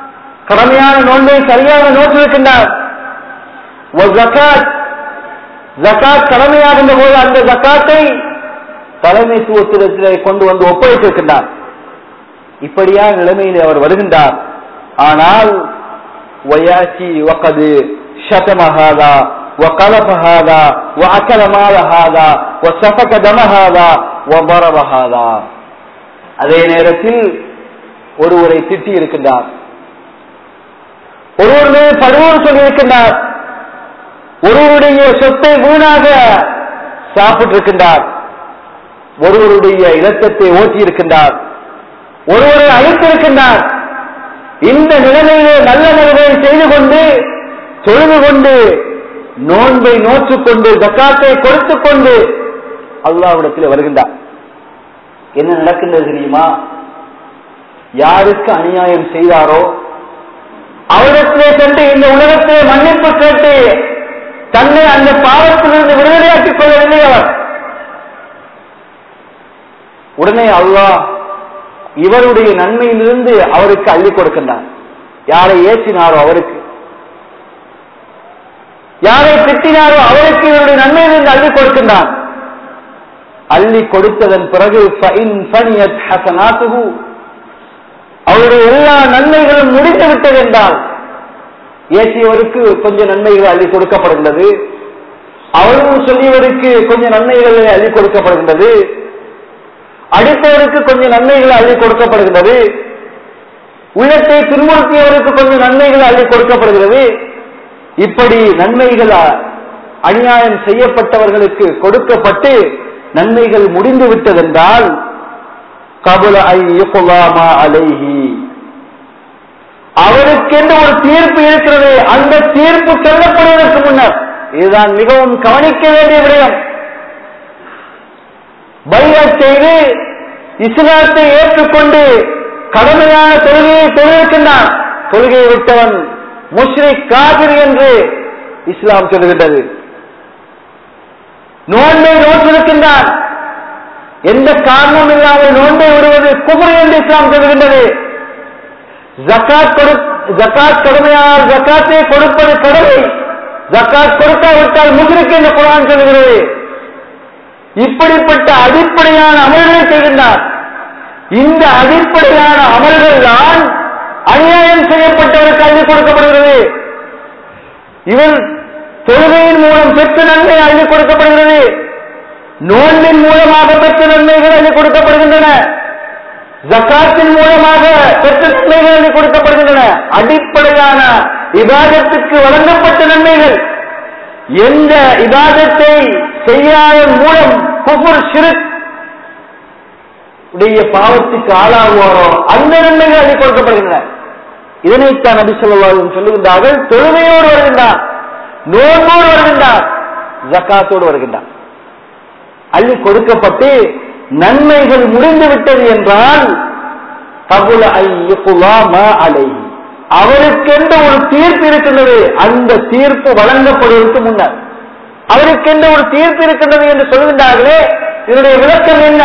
கடமையான நோன்பை சரியாக நோற்றிருக்கின்றார். வஸகாத், ஜகாத் கடமையாகின்ற போது அந்த ஜகாத்தை தலைமைத்துவத்திலே கொண்டு வந்து ஒப்படைத்திருக்கின்றார். இப்படியான நிலைமையில் அவர் வருகின்றார். ஆனால் وياتي وقد شتم هذا وقذف هذا واكل مال هذا وسفك دم هذا وضرب هذا. அதே நேரத்தில் ஒருவரை திட்டி இருக்கின்றார், ஒருவருடைய படுவோடு சொல்லியிருக்கின்றார், ஒருவருடைய சொத்தை வீணாக சாப்பிட்டிருக்கின்றார், ஒருவருடைய இரத்தத்தை ஓட்டியிருக்கின்றார், ஒருவரை அழித்திருக்கின்றார். இந்த நிலைமையிலே நல்ல முறையை செய்து கொண்டு தொழுது கொண்டு நோன்பை நோற்றுக்கொண்டு ஜக்காத்தை கொடுத்துக் கொண்டு அல்லாஹ்விடத்தில் வருகின்றார். என்ன நடக்கின்றது தெரியுமா? யாருக்கு அநியாயம் செய்தாரோ அவரிடத்திலே சென்று இந்த உலகத்திலே மன்னிப்பு கேட்டு தன்னை அந்த பாவத்திலிருந்து விடுதலையாக்கிக் கொள்ளவில்லை அவர். உடனே அல்லாஹ் இவருடைய நன்மையிலிருந்து அவருக்கு அள்ளி கொடுக்கின்றார். யாரை ஏற்றினாரோ அவருக்கு, யாரை திட்டினாரோ அவருக்கு இவருடைய நன்மையிலிருந்து அள்ளி கொடுக்கின்றார். அள்ளி கொடுத்ததன் பிறகு அவருடைய எல்லா நன்மைகளும் முடிந்து விட்டது என்றால் ஏற்றியவருக்கு கொஞ்சம் நன்மைகள் அள்ளி கொடுக்கப்படுகின்றது, அவரும் சொல்லியவருக்கு கொஞ்சம் நன்மைகளை அள்ளி கொடுக்கப்படுகின்றது, அடித்தவருக்கு கொஞ்சம் நன்மைகள் அள்ளி கொடுக்கப்படுகிறது, உள்ளத்தை துன்புறுத்தியவருக்கு கொஞ்சம் நன்மைகள் அள்ளி கொடுக்கப்படுகிறது. இப்படி நன்மைகள் அநியாயம் செய்யப்பட்டவர்களுக்கு கொடுக்கப்பட்டு நன்மைகள் முடிந்து விட்டதென்றால் கபுல ஐயுகுலாமா அலைஹி அவருக்கென்று ஒரு தீர்ப்பு இருக்கிறது. அந்த தீர்ப்பு சொல்லப்படுவதற்கு முன்னர் இதுதான் மிகவும் கவனிக்க வேண்டிய விடயம். பைஅத் செய்து இஸ்லாத்தை ஏற்றுக்கொண்டு கடமையான தொழுகையை தொழுகின்றான். தொழுகையை விட்டவன் முஷ்ரிக் காபிர் என்று இஸ்லாம் சொல்லுகின்றது. நோன்பை நோற்றிருக்கின்றான், எந்த காரணம் இல்லாமல் நோன்பை விடுவது குஃப்ர் என்று இஸ்லாம் சொல்லுகின்றது. ஜகாத் கடமையால் ஜகாத்தை கொடுப்பது கடமை, ஜகாத் கொடுக்காவிட்டால் முஷ்ரிக் என்று குர்ஆன் சொல்லுகிறது. இப்படிப்பட்ட அடிப்படையான அமல்களை செய்கின்றார். இந்த அடிப்படையான அமல்கள் தான் அநியாயம் செய்யப்பட்டவருக்கு அள்ளி கொடுக்கப்படுகிறது. இவர் தொழுகையின் மூலம் பெற்ற நன்மை அள்ளி கொடுக்கப்படுகிறது, நோன்பின் மூலமாக பெற்ற நன்மைகள் அள்ளி கொடுக்கப்படுகின்றன, ஜகாத்தின் மூலமாக பெற்ற நன்மைகள் அள்ளி கொடுக்கப்படுகின்றன. அடிப்படையான இபாதத்துக்கு வழங்கப்பட்ட நன்மைகள். எந்த இபாதத்தை செய்யாதன் மூலம் குஃப்ர் ஷிர்க் உடைய பாவத்துக்கு ஆளாகுவாரோ அந்த நன்மைகள் அள்ளி கொடுக்கப்படுகின்றன. இதனைத்தான் நபி ஸல்லல்லாஹு அலைஹி வஸல்லம் சொல்லுகின்றார்கள், தொழுகையோடு வருகின்றார், நோன்போடு வருகின்றார், ஜகாத்தோடு வருகின்றார். அள்ளி கொடுக்கப்பட்டு நன்மைகள் முடிந்து விட்டது என்றால் கபுல ஐயுகுலாமா அலைஹி அவருக்கென்று ஒரு தீர்ப்பு இருக்கின்றது. அந்த தீர்ப்பு வழங்கப்படுவதற்கு முன்னர் அவருக்கென்று ஒரு தீர்ப்பு இருக்கின்றது என்று சொல்கின்றார்களே, இதனுடைய விளக்கம் என்ன?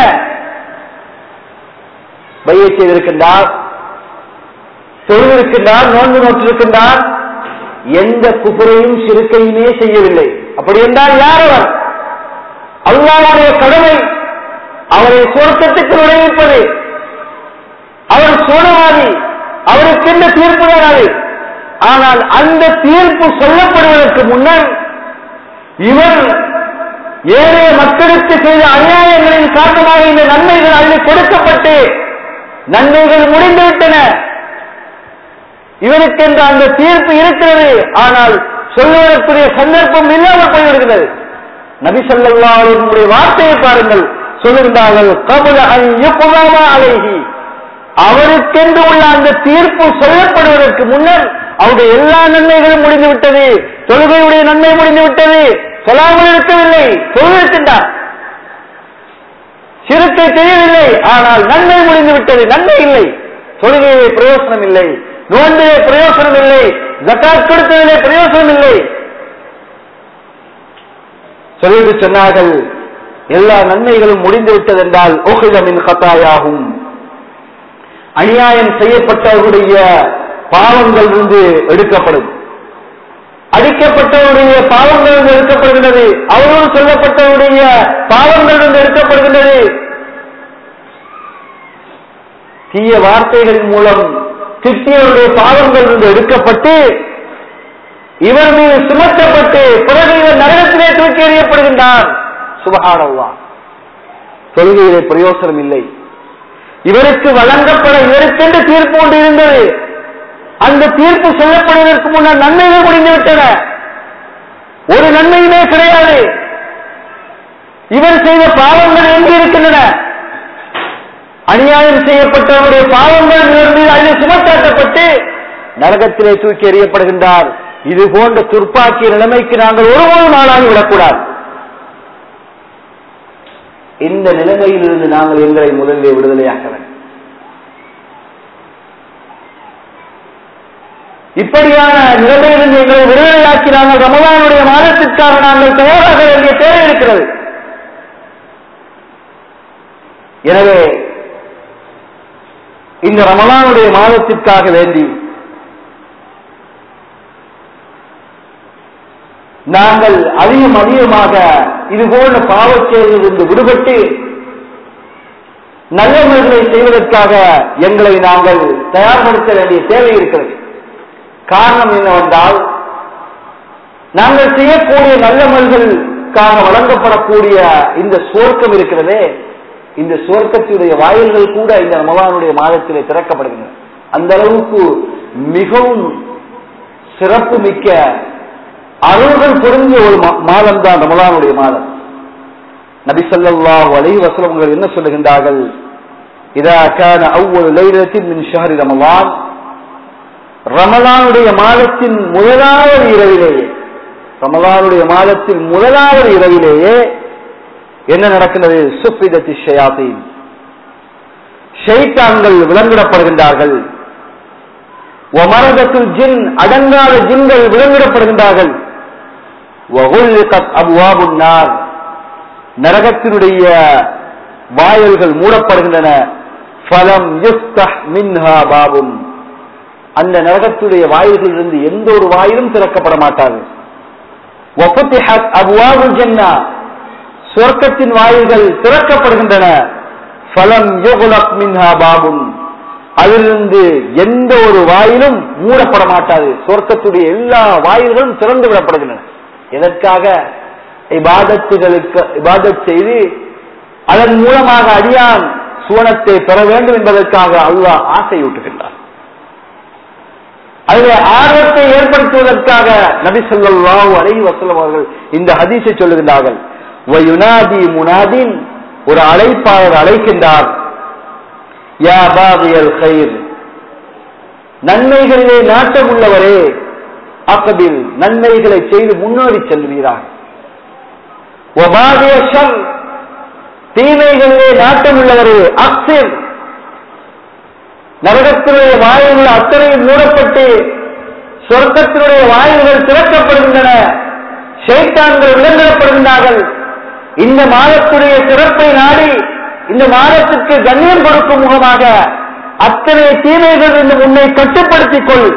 பைஅத் செய்திருக்கின்றார், தொழுதிருக்கின்றார், நோன்பு நோற்றிருக்கின்றார், எந்த குஃப்ரையும் ஷிர்கையுமே செய்யவில்லை. அப்படி என்றால் யார் அவர்? அல்லாஹ்வுடைய கடமை அவரை சொர்க்கத்துக்கு நுழைவிப்பது. அவர் சோனவாதி, அவருக்கென்ற தீர்ப்பு தான் அது. ஆனால் அந்த தீர்ப்பு சொல்லப்படுவதற்கு முன்னர் இவர் ஏழைய மக்களுக்கு செய்த அநியாயங்களின் காரணமாக இந்த நன்மைகள் அள்ளி கொடுக்கப்பட்டு நன்மைகள் முடிந்துவிட்டன. இவருக்கென்ற அந்த தீர்ப்பு இருக்கிறது, ஆனால் சொல்வதற்குரிய சந்தர்ப்பம் இல்லாமல் போய்விடுகிறது. நபி ஸல்லல்லாஹு அலைஹி வஸல்லம் வார்த்தையை பாருங்கள், சொல்லுகின்றார்கள் கபுல அன் யுக்லாமா அலைஹி அவருக்கென்று உள்ள அந்த தீர்ப்பு சொல்லப்படுவதற்கு முன்னர் அவருடைய எல்லா நன்மைகளும் முடிந்துவிட்டது. தொழுகையுடைய நன்மை முடிந்துவிட்டது, சொல்லாமல் இருக்கவில்லை, தொழுகின்றார், ஷிர்க்கை செய்யவில்லை, ஆனால் நன்மை முடிந்துவிட்டது. நன்மை இல்லை, தொழுகையிலே பிரயோசனம் இல்லை, நோன்பிலே பிரயோசனம் இல்லை, ஜகாத் கொடுத்ததிலே பிரயோசனம் இல்லை. சொல்லிட்டு சொன்னார்கள், எல்லா நன்மைகளும் முடிந்துவிட்டது என்றால் உஹித மின் ஹதாயாஹும் அநியாயம் செய்யப்பட்டவர்களுடைய பாவங்கள் இருந்து எடுக்கப்படும். அறிவிக்கப்பட்டவருடைய பாவங்கள் எடுக்கப்படுகின்றது, அவரோடு சொல்லப்பட்டவருடைய பாவங்கள் எடுக்கப்படுகின்றது. தீய வார்த்தைகளின் மூலம் திட்டியவருடைய பாவங்கள் எடுக்கப்பட்டு இவர் மீது சுமத்தப்பட்டு பிறகு இவர் நரகத்திலே தூக்கி எறியப்படுகின்றார். சுப்ஹானல்லாஹ். தொழுகையிலே பிரயோசனம் இல்லை. இவருக்கு வழங்கப்பட இவருக்கென்று தீர்ப்பு ஒன்று இருந்தது. அந்த தீர்ப்பு சொல்லப்படுவதற்கு முன்னர் நன்மைகள் முடிந்துவிட்டன. ஒரு நன்மையுமே கிடையாது. இவர் செய்த பாவங்கள் எங்கு இருக்கின்றன? அநியாயம் செய்யப்பட்டவருடைய பாவங்கள் இவர் மீது அதில் சுமத்தாக்கப்பட்டு நரகத்திலே தூக்கி எறியப்படுகின்றார். இது போன்ற துர்ப்பாக்கிய நிலைமைக்கு நாங்கள் ஒருபோதும் நாளாகி விடக்கூடாது. இந்த நிலைமையிலிருந்து நாங்கள் எங்களை முதலிலே விடுதலையாக்க வேண்டும். இப்படியான நிலைமையிலிருந்து எங்களை விடுதலையாக்கி நாங்கள் ரமலானுடைய மாதத்திற்காக நாங்கள் தயாராக வேண்டிய தேவை இருக்கிறது. எனவே இந்த ரமலானுடைய மாதத்திற்காக வேண்டி நாங்கள் அதிகமாக இதுபோன்ற பாவச்செயலிலிருந்து விடுபட்டு நல்ல முறைகளை செய்வதற்காக எங்களை நாங்கள் தயார்படுத்த வேண்டிய தேவை இருக்கிறது. காரணம் என்னவென்றால், நாங்கள் செய்யக்கூடிய நல்ல முறைகளுக்காக வழங்கப்படக்கூடிய இந்த சுவர்க்கம் இருக்கிறதே, இந்த சுவர்க்கத்தினுடைய வாயில்கள் கூட இந்த ரமலானுடைய மாதத்திலே திறக்கப்படுகின்றன. அந்த அளவுக்கு மிகவும் சிறப்பு மிக்க அருள்கள் பொருந்திய ஒரு மாதம் தான் ரமலானுடைய மாதம். நபி ஸல்லல்லாஹு அலைஹி வஸல்லம் அவர்கள் என்ன சொல்லுகின்றார்கள்? இதா கான அவ்வல் லைலத்தின் மின் ஷஹ்ரி ரமலான், ரமலானுடைய மாதத்தின் முதலாவது இரவிலேயே, ரமலானுடைய மாதத்தின் முதலாவது இரவிலேயே என்ன நடக்கின்றது? சுஃபிதத்தி ஷயாத்தீன், ஷைத்தான்கள் விலங்கிடப்படுகின்றார்கள். வமரதத்துல் ஜின், அடங்காத ஜின்கள் விலங்கிடப்படுகின்றார்கள். வகுல்லிகத் அப்வாபுன் நார், நரகத்தினுடைய வாயில்கள் மூடப்படுகின்றன. ஃபலம் யுஃப்தஹ் மின்ஹா பாபுன், அந்த நரகத்துடைய வாயில்களிலிருந்து எந்த ஒரு வாயிலும் திறக்கப்பட மாட்டாது. வஃபுத்திஹத் அப்வாபுல் ஜன்னah, சொர்க்கத்தின் வாயில்கள் திறக்கப்படுகின்றன. ஃபலம் யுக்லக் மின்ஹா பாபுன், அதிலிருந்து எந்த ஒரு வாயிலும் மூடப்பட மாட்டாது. சொர்க்கத்துடைய எல்லா வாயில்களும் திறந்து விடப்படுகின்றன. எதற்காக? இபாதத் செய்து அதன் மூலமாக அடியான் சுவனத்தை பெற வேண்டும் என்பதற்காக அல்லாஹ் ஆசையூட்டுகின்றார். அதில் ஆர்வத்தை ஏற்படுத்துவதற்காக நபி ஸல்லல்லாஹு அலைஹி வஸல்லம் அவர்கள் இந்த ஹதீஸை சொல்லுகின்றார்கள். வயுனாதி முனாதின், ஒரு அழைப்பாளர் அழைக்கின்றார். யா பாகியல் கைர், நன்மைகளிலே நாட்டம் உள்ளவரே, அக்பில், நன்மைகளை செய்து முன்னேறி செல்வீராக. வபாகிய ஷர், தீமைகளிலே நாட்டம் உள்ளவரே, அக்ஸிர், நரகத்தினுடைய வாயில்கள் அத்தனையும் மூடப்பட்டு சொர்க்கத்தினுடைய வாயில்கள் திறக்கப்படுகின்றன. ஷைத்தான்கள் விலங்கிடப்படுகின்றார்கள். இந்த மாதத்துடைய சிறப்பை நாடி, இந்த மாதத்திற்கு கண்ணியம் கொடுக்கும் முகமாக அத்தனை தீமைகள் என்று உன்னை கட்டுப்படுத்திக் கொள்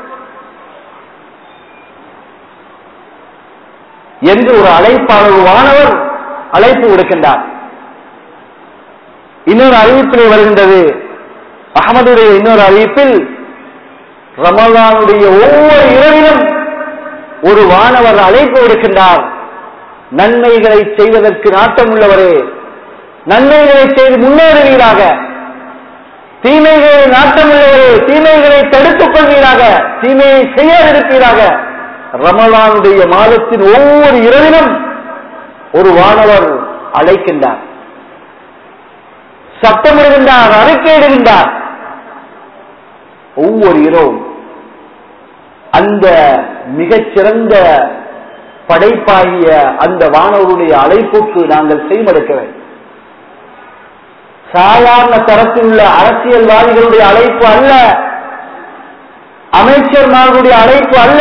என்று ஒரு அழைப்பாளர், வானவர் அழைப்பு விடுக்கின்றார். இன்னொரு அறிவிப்பிலே வருகின்றது, அஹமதுடைய இன்னொரு அறிவிப்பில், ரமலானுடைய ஒவ்வொரு இரவிலும் ஒரு வானவர் அழைப்பு விடுக்கின்றார். நன்மைகளை செய்வதற்கு நாட்டம் உள்ளவரே, நன்மைகளை செய்து முன்னேறுவீராக. தீமைகளை நாட்டம் உள்ளவரே, தீமைகளை தடுத்துக் கொள்வீராக, தீமையை செய்யாதிருப்பீராக. ரமலானுடைய மாதத்தின் ஒவ்வொரு இரவிலும் ஒரு வானவர் அழைக்கின்றார், சத்தமிடுகின்றார், அறிக்கையிடுகின்றார். ஒவ்வொரு இரவும் அந்த மிகச்சிறந்த படைப்பாகிய அந்த வானவருடைய அழைப்புக்கு நாங்கள் செய்மடுக்க வேண்டும். சாதாரண தரத்தில் உள்ள அரசியல்வாதிகளுடைய அழைப்பு அல்ல, அமைச்சர்மார்களுடைய அழைப்பு அல்ல,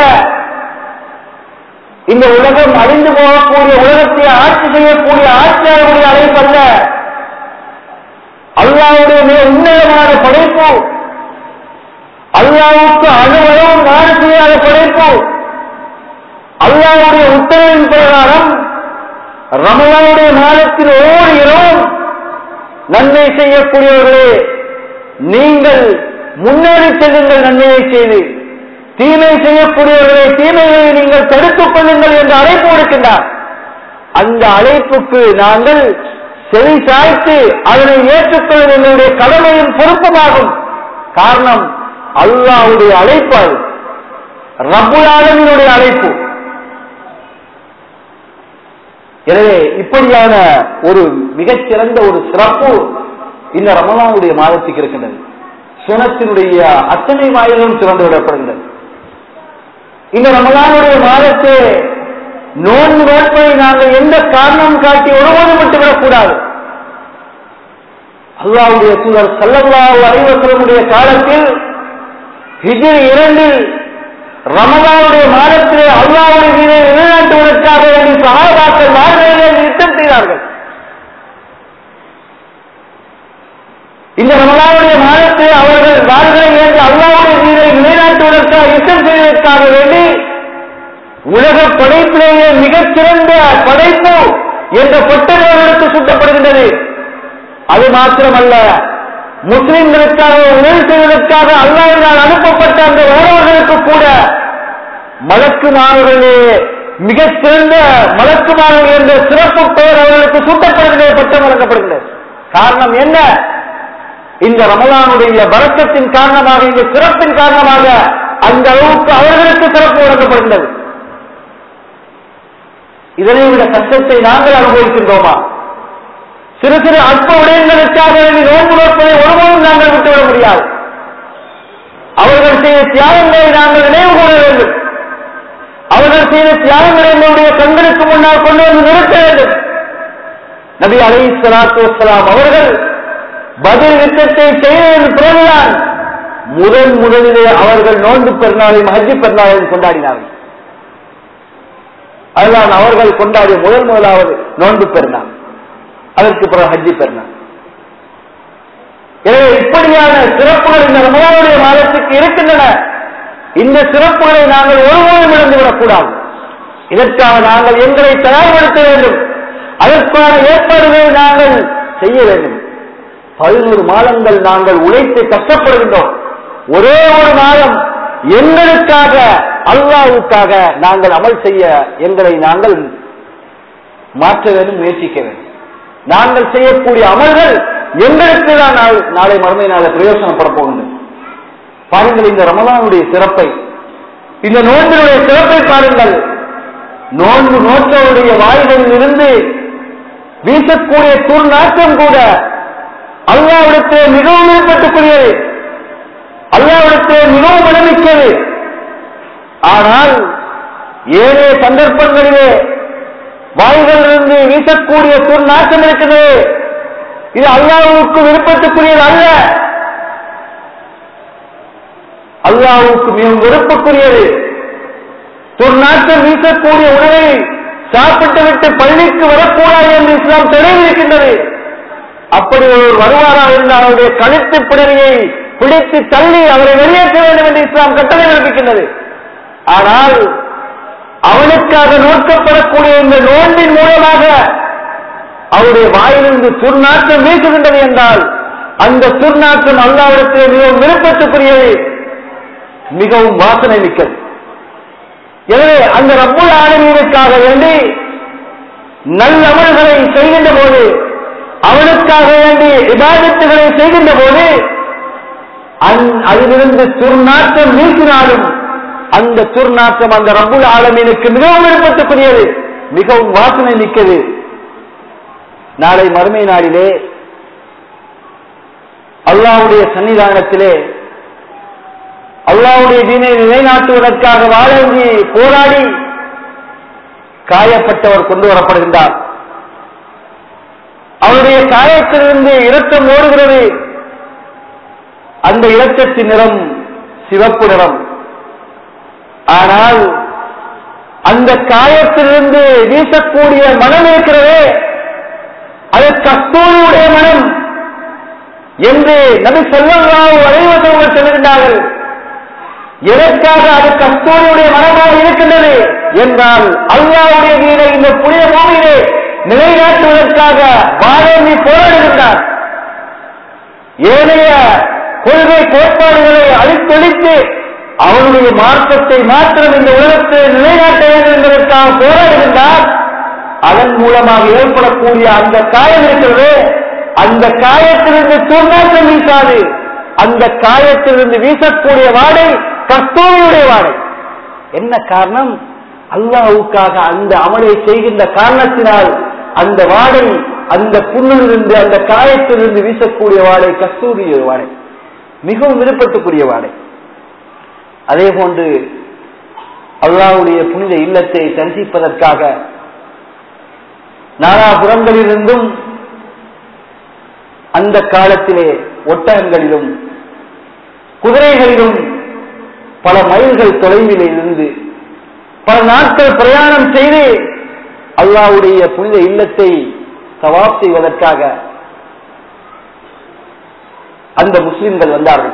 இந்த உலகம் அழிந்து போகக்கூடிய, உலகத்தை ஆட்சி செய்யக்கூடிய ஆட்சியாளர்களுடைய அழைப்பு அல்ல. அல்லாஹ்வுடைய மிக உன்னதமான படைப்பு, அல்லாஹ்வுக்கு அணுவளவும் மாறு செய்யாத படைப்பு, அல்லாஹ்வுடைய உத்தரவின் பிரகாரம் ரமலானுடைய மாதத்தில் ஒவ்வொரு இரவும் நன்மை செய்யக்கூடியவர்களே, நீங்கள் முன்னேறி செல்லுங்கள், நன்மையை செய்து தீமை செய்யக்கூடியவர்களே தீமையை நீங்கள் தடுத்துக் கொள்ளுங்கள் என்று அழைப்பு கொடுக்கின்றார். அந்த அழைப்புக்கு நாங்கள் செவி சாய்த்து அதனை ஏற்றுக்கொள்வது எங்களுடைய கடமையும் பொறுப்புமாகும். காரணம், அல்லாஹ்வுடைய அழைப்பு, அது ரப்புல் ஆலமீனுடைய அழைப்பு. எனவே இப்படியான ஒரு மிகச்சிறந்த ஒரு சிறப்பு இந்த ரமலானுடைய மாதத்துக்கு இருக்கின்றது. சுனத்தினுடைய அத்தனை வாயிலும் திறந்து விடப்படுகின்றது. இந்த ரமலானுடைய மாதத்தை நோன்பு நோட்பை நாங்கள் எந்த காரணம் காட்டி ஒருவரும் விட்டுவிடக்கூடாது. அல்லாஹ்வுடைய தூதர் ஸல்லல்லாஹு அலைஹி வஸல்லம் காலத்தில் ஹிஜ்ரி 2 ரமலானுடைய மாதத்திலே அல்லாஹ்வுடைய தீனை நிலைநாட்டுவதற்காக வேண்டி சஹாபாக்கள் வாழ்க்கையிலே யுத்தம் செய்தார்கள். இந்த ரமலானுடைய மாதத்தில் அவர்கள் வாழ்களை ஏற்று அல்லாஹ்வுடைய தீனை நிலைநாட்டுவதற்காக யுத்தம் செய்வதற்காக வேண்டி உலக படைப்பிலேயே மிகச்சிறந்த படைப்பு என்ற பட்டங்களுக்கு சுட்டப்படுகின்றது. அது மாத்திரமல்ல, முஸ்லிம்களுக்காக உதவி செய்வதற்காக அல்லாஹ்வினால் அனுப்பப்பட்ட அந்த உறவுகளுக்கு கூட மலக்குமார்களே மிகச்சிறந்த மலக்குமார்கள் என்ற சிறப்பு பெயர் அவர்களுக்கு சூட்டப்படுகின்ற பட்டம் வழங்கப்படுகின்றது. காரணம் என்ன? இந்த ரமலானுடைய பரக்கத்தின் காரணமாக, இந்த சிறப்பின் காரணமாக அந்த அளவுக்கு அவர்களுக்கு சிறப்பு வழங்கப்படுகின்றது. இதனை விட கஷ்டத்தை நாங்கள் அனுபவிக்கின்றோமா? சிறு சிறு அற்ப விடயங்களுக்காக நோன்பு நோற்பதை ஒருபோதும் நாங்கள் விட்டுவிட முடியாது. அவர்கள் செய்த தியாகங்களை நாங்கள் நினைவு கூற வேண்டும். அவர்கள் செய்த தியாகங்களை நம்முடைய கண்களுக்கு முன்னால் கொண்டு வந்து நிறுத்த வேண்டும். நபி அலைஹிஸ்ஸலாத்து வஸ்ஸலாம் அவர்கள் பத்ர் யுத்தத்தை செய்ததன் பிறகுதான் முதலிலே அவர்கள் நோன்பு பெருநாளையும் ஹஜ் பெருநாளையும் கொண்டாடினார்கள். அதுதான் அவர்கள் கொண்டாடிய முதலாவது நோன்பு பெருநாள், அதற்கு பிறகு ஹஜ் பெருநாள். எனவே இப்படியான சிறப்புகள் இந்த ரமலானுடைய மாதத்துக்கு இருக்கின்றன. இந்த சிறப்புகளை நாங்கள் ஒருபோதும் இழந்துவிடக்கூடாது. இதற்காக நாங்கள் எங்களை தயார்படுத்த வேண்டும். அதற்கான ஏற்பாடுகளை நாங்கள் செய்ய வேண்டும். 11 மாதங்கள் நாங்கள் உழைத்து கஷ்டப்படுகின்றோம். ஒரே ஒரு மாதம் எங்களுக்காக, அல்லாஹ்வுக்காக நாங்கள் அமல் செய்ய எங்களை நாங்கள் மாற்ற வேண்டும், முயற்சிக்க வேண்டும். நாங்கள் செய்யக்கூடிய அமல்கள் எங்களுக்கு தான் நாளை மறுமை நாளை பிரயோசனப்பட போகின்றது. பாருங்கள் இந்த ரமலானுடைய சிறப்பை, இந்த நோன்பினுடைய சிறப்பை பாருங்கள். நோன்பு நோற்றவருடைய வாய்களில் இருந்து வீசக்கூடிய துர்நாற்றம் கூட அல்லாஹ்விடத்தே மிகவும் ஏற்பட்டுக்கூடியது, அல்லாஹ்விடத்தே மிகவும் மனமிக்கது. ஆனால் ஏழே சந்தர்ப்பங்களிலே வாய்களிலிருந்து வீசக்கூடிய துர்நாற்றம் இருக்கிறது. இது அல்லாஹ்வுக்கு விருப்பத்துக்குரியது அல்ல, அல்லாஹ்வுக்கு மிகவும் விருப்பக்குரியது. துர்நாற்றம் வீசக்கூடிய உணவை சாப்பிட்டு விட்டு பள்ளிக்கு வரக்கூடாது என்று இஸ்லாம் தடை இருக்கின்றது. அப்படி ஒரு வருவாரா இருந்தால் அவருடைய கழுத்து பிடரியை பிடித்து தள்ளி அவரை வெளியேற்ற வேண்டும் என்று இஸ்லாம் கட்டளை பிறப்பிக்கின்றது. ஆனால் அவனுக்காக நோக்கப்படக்கூடிய இந்த நோன்பின் மூலமாக அவருடைய வாயிலிருந்து துர்நாற்றம் வீசுகின்றது என்றால் அந்த துர்நாற்றம் அல்லாஹ்விடத்தில் மிகவும் விருப்பத்துக்குரியது, மிகவும் வாசனை மிக்கது. எனவே அந்த ரப்புல் ஆலமீனுக்காக வேண்டி நல்ல அமல்களை செய்கின்ற போது, அவனுக்காக வேண்டி இபாதத்துகளை செய்கின்ற போது அதிலிருந்து துர்நாற்றம் வீசினாலும் அந்த துர்நாற்றம் அந்த ரப்புல் ஆலமீனுக்கு மிகவும் விருப்பத்துக்குரியது, மிகவும் வாசனை மிக்கது. நாளை மறுமை நாளிலே அல்லாஹ்வுடைய சன்னிதானத்திலே அல்லாஹ்வுடைய தீனை நிலைநாட்டுவதற்காக வாழி போராடி காயப்பட்டவர் கொண்டு வரப்படுகின்றார். அவருடைய காயத்திலிருந்து இரத்தம் ஓடுகிறது. அந்த இரத்தத்தின் நிறம் சிவப்பு நிறம். ஆனால் அந்த காயத்திலிருந்து வீசக்கூடிய மனம் இருக்கிறதே, அது கஸ்தூரியுடைய மனம் என்று நபி ஸல்லல்லாஹு அலைஹி வஸல்லம் சொல்லுகின்றார்கள். எதற்காக அது கஸ்தூரியுடைய மனமாக இருக்கின்றது? என்றால் அல்லாஹ்வுடைய தீனை இந்த புனித பூமியிலே நிலைநாட்டுவதற்காக வாழி போராடுகின்றார். ஏனைய கொள்கை கோட்பாடுகளை அழித்தொழித்து அவனுடைய மார்க்கத்தை மாத்திரம் இந்த உலகத்தில் நிலைநாட்ட வேண்டும் என்பதற்காக போராடுகின்றார். அதன் மூலமாக ஏற்படக்கூடிய அந்த காயம் இருக்கிறது, அந்த காயத்திலிருந்து துர்நாற்றம் வீசாது. அந்த காயத்திலிருந்து வீசக்கூடிய வாடை கஸ்தூரியுடைய வாடை. என்ன காரணம்? அல்லாஹ்வுக்காக அந்த அமலை செய்கின்ற காரணத்தினால் அந்த வாடை, அந்த புண்ணிலிருந்து, அந்த காயத்திலிருந்து வீசக்கூடிய வாடை கஸ்தூரிய வாடை, மிகவும் விருப்பத்துக்குரிய வாடை. அதே போன்று அல்லாஹ்வுடைய புனித இல்லத்தை தரிசிப்பதற்காக நாலாபுறங்களிலிருந்தும் அந்த காலத்திலே ஒட்டகங்களிலும் குதிரைகளிலும் பல மைல்கள் தொலைவிலே இருந்து பல நாட்கள் பிரயாணம் செய்து அல்லாஹ்வுடைய புனித இல்லத்தை தவாப் செய்வதற்காக அந்த முஸ்லிம்கள் வந்தார்கள்.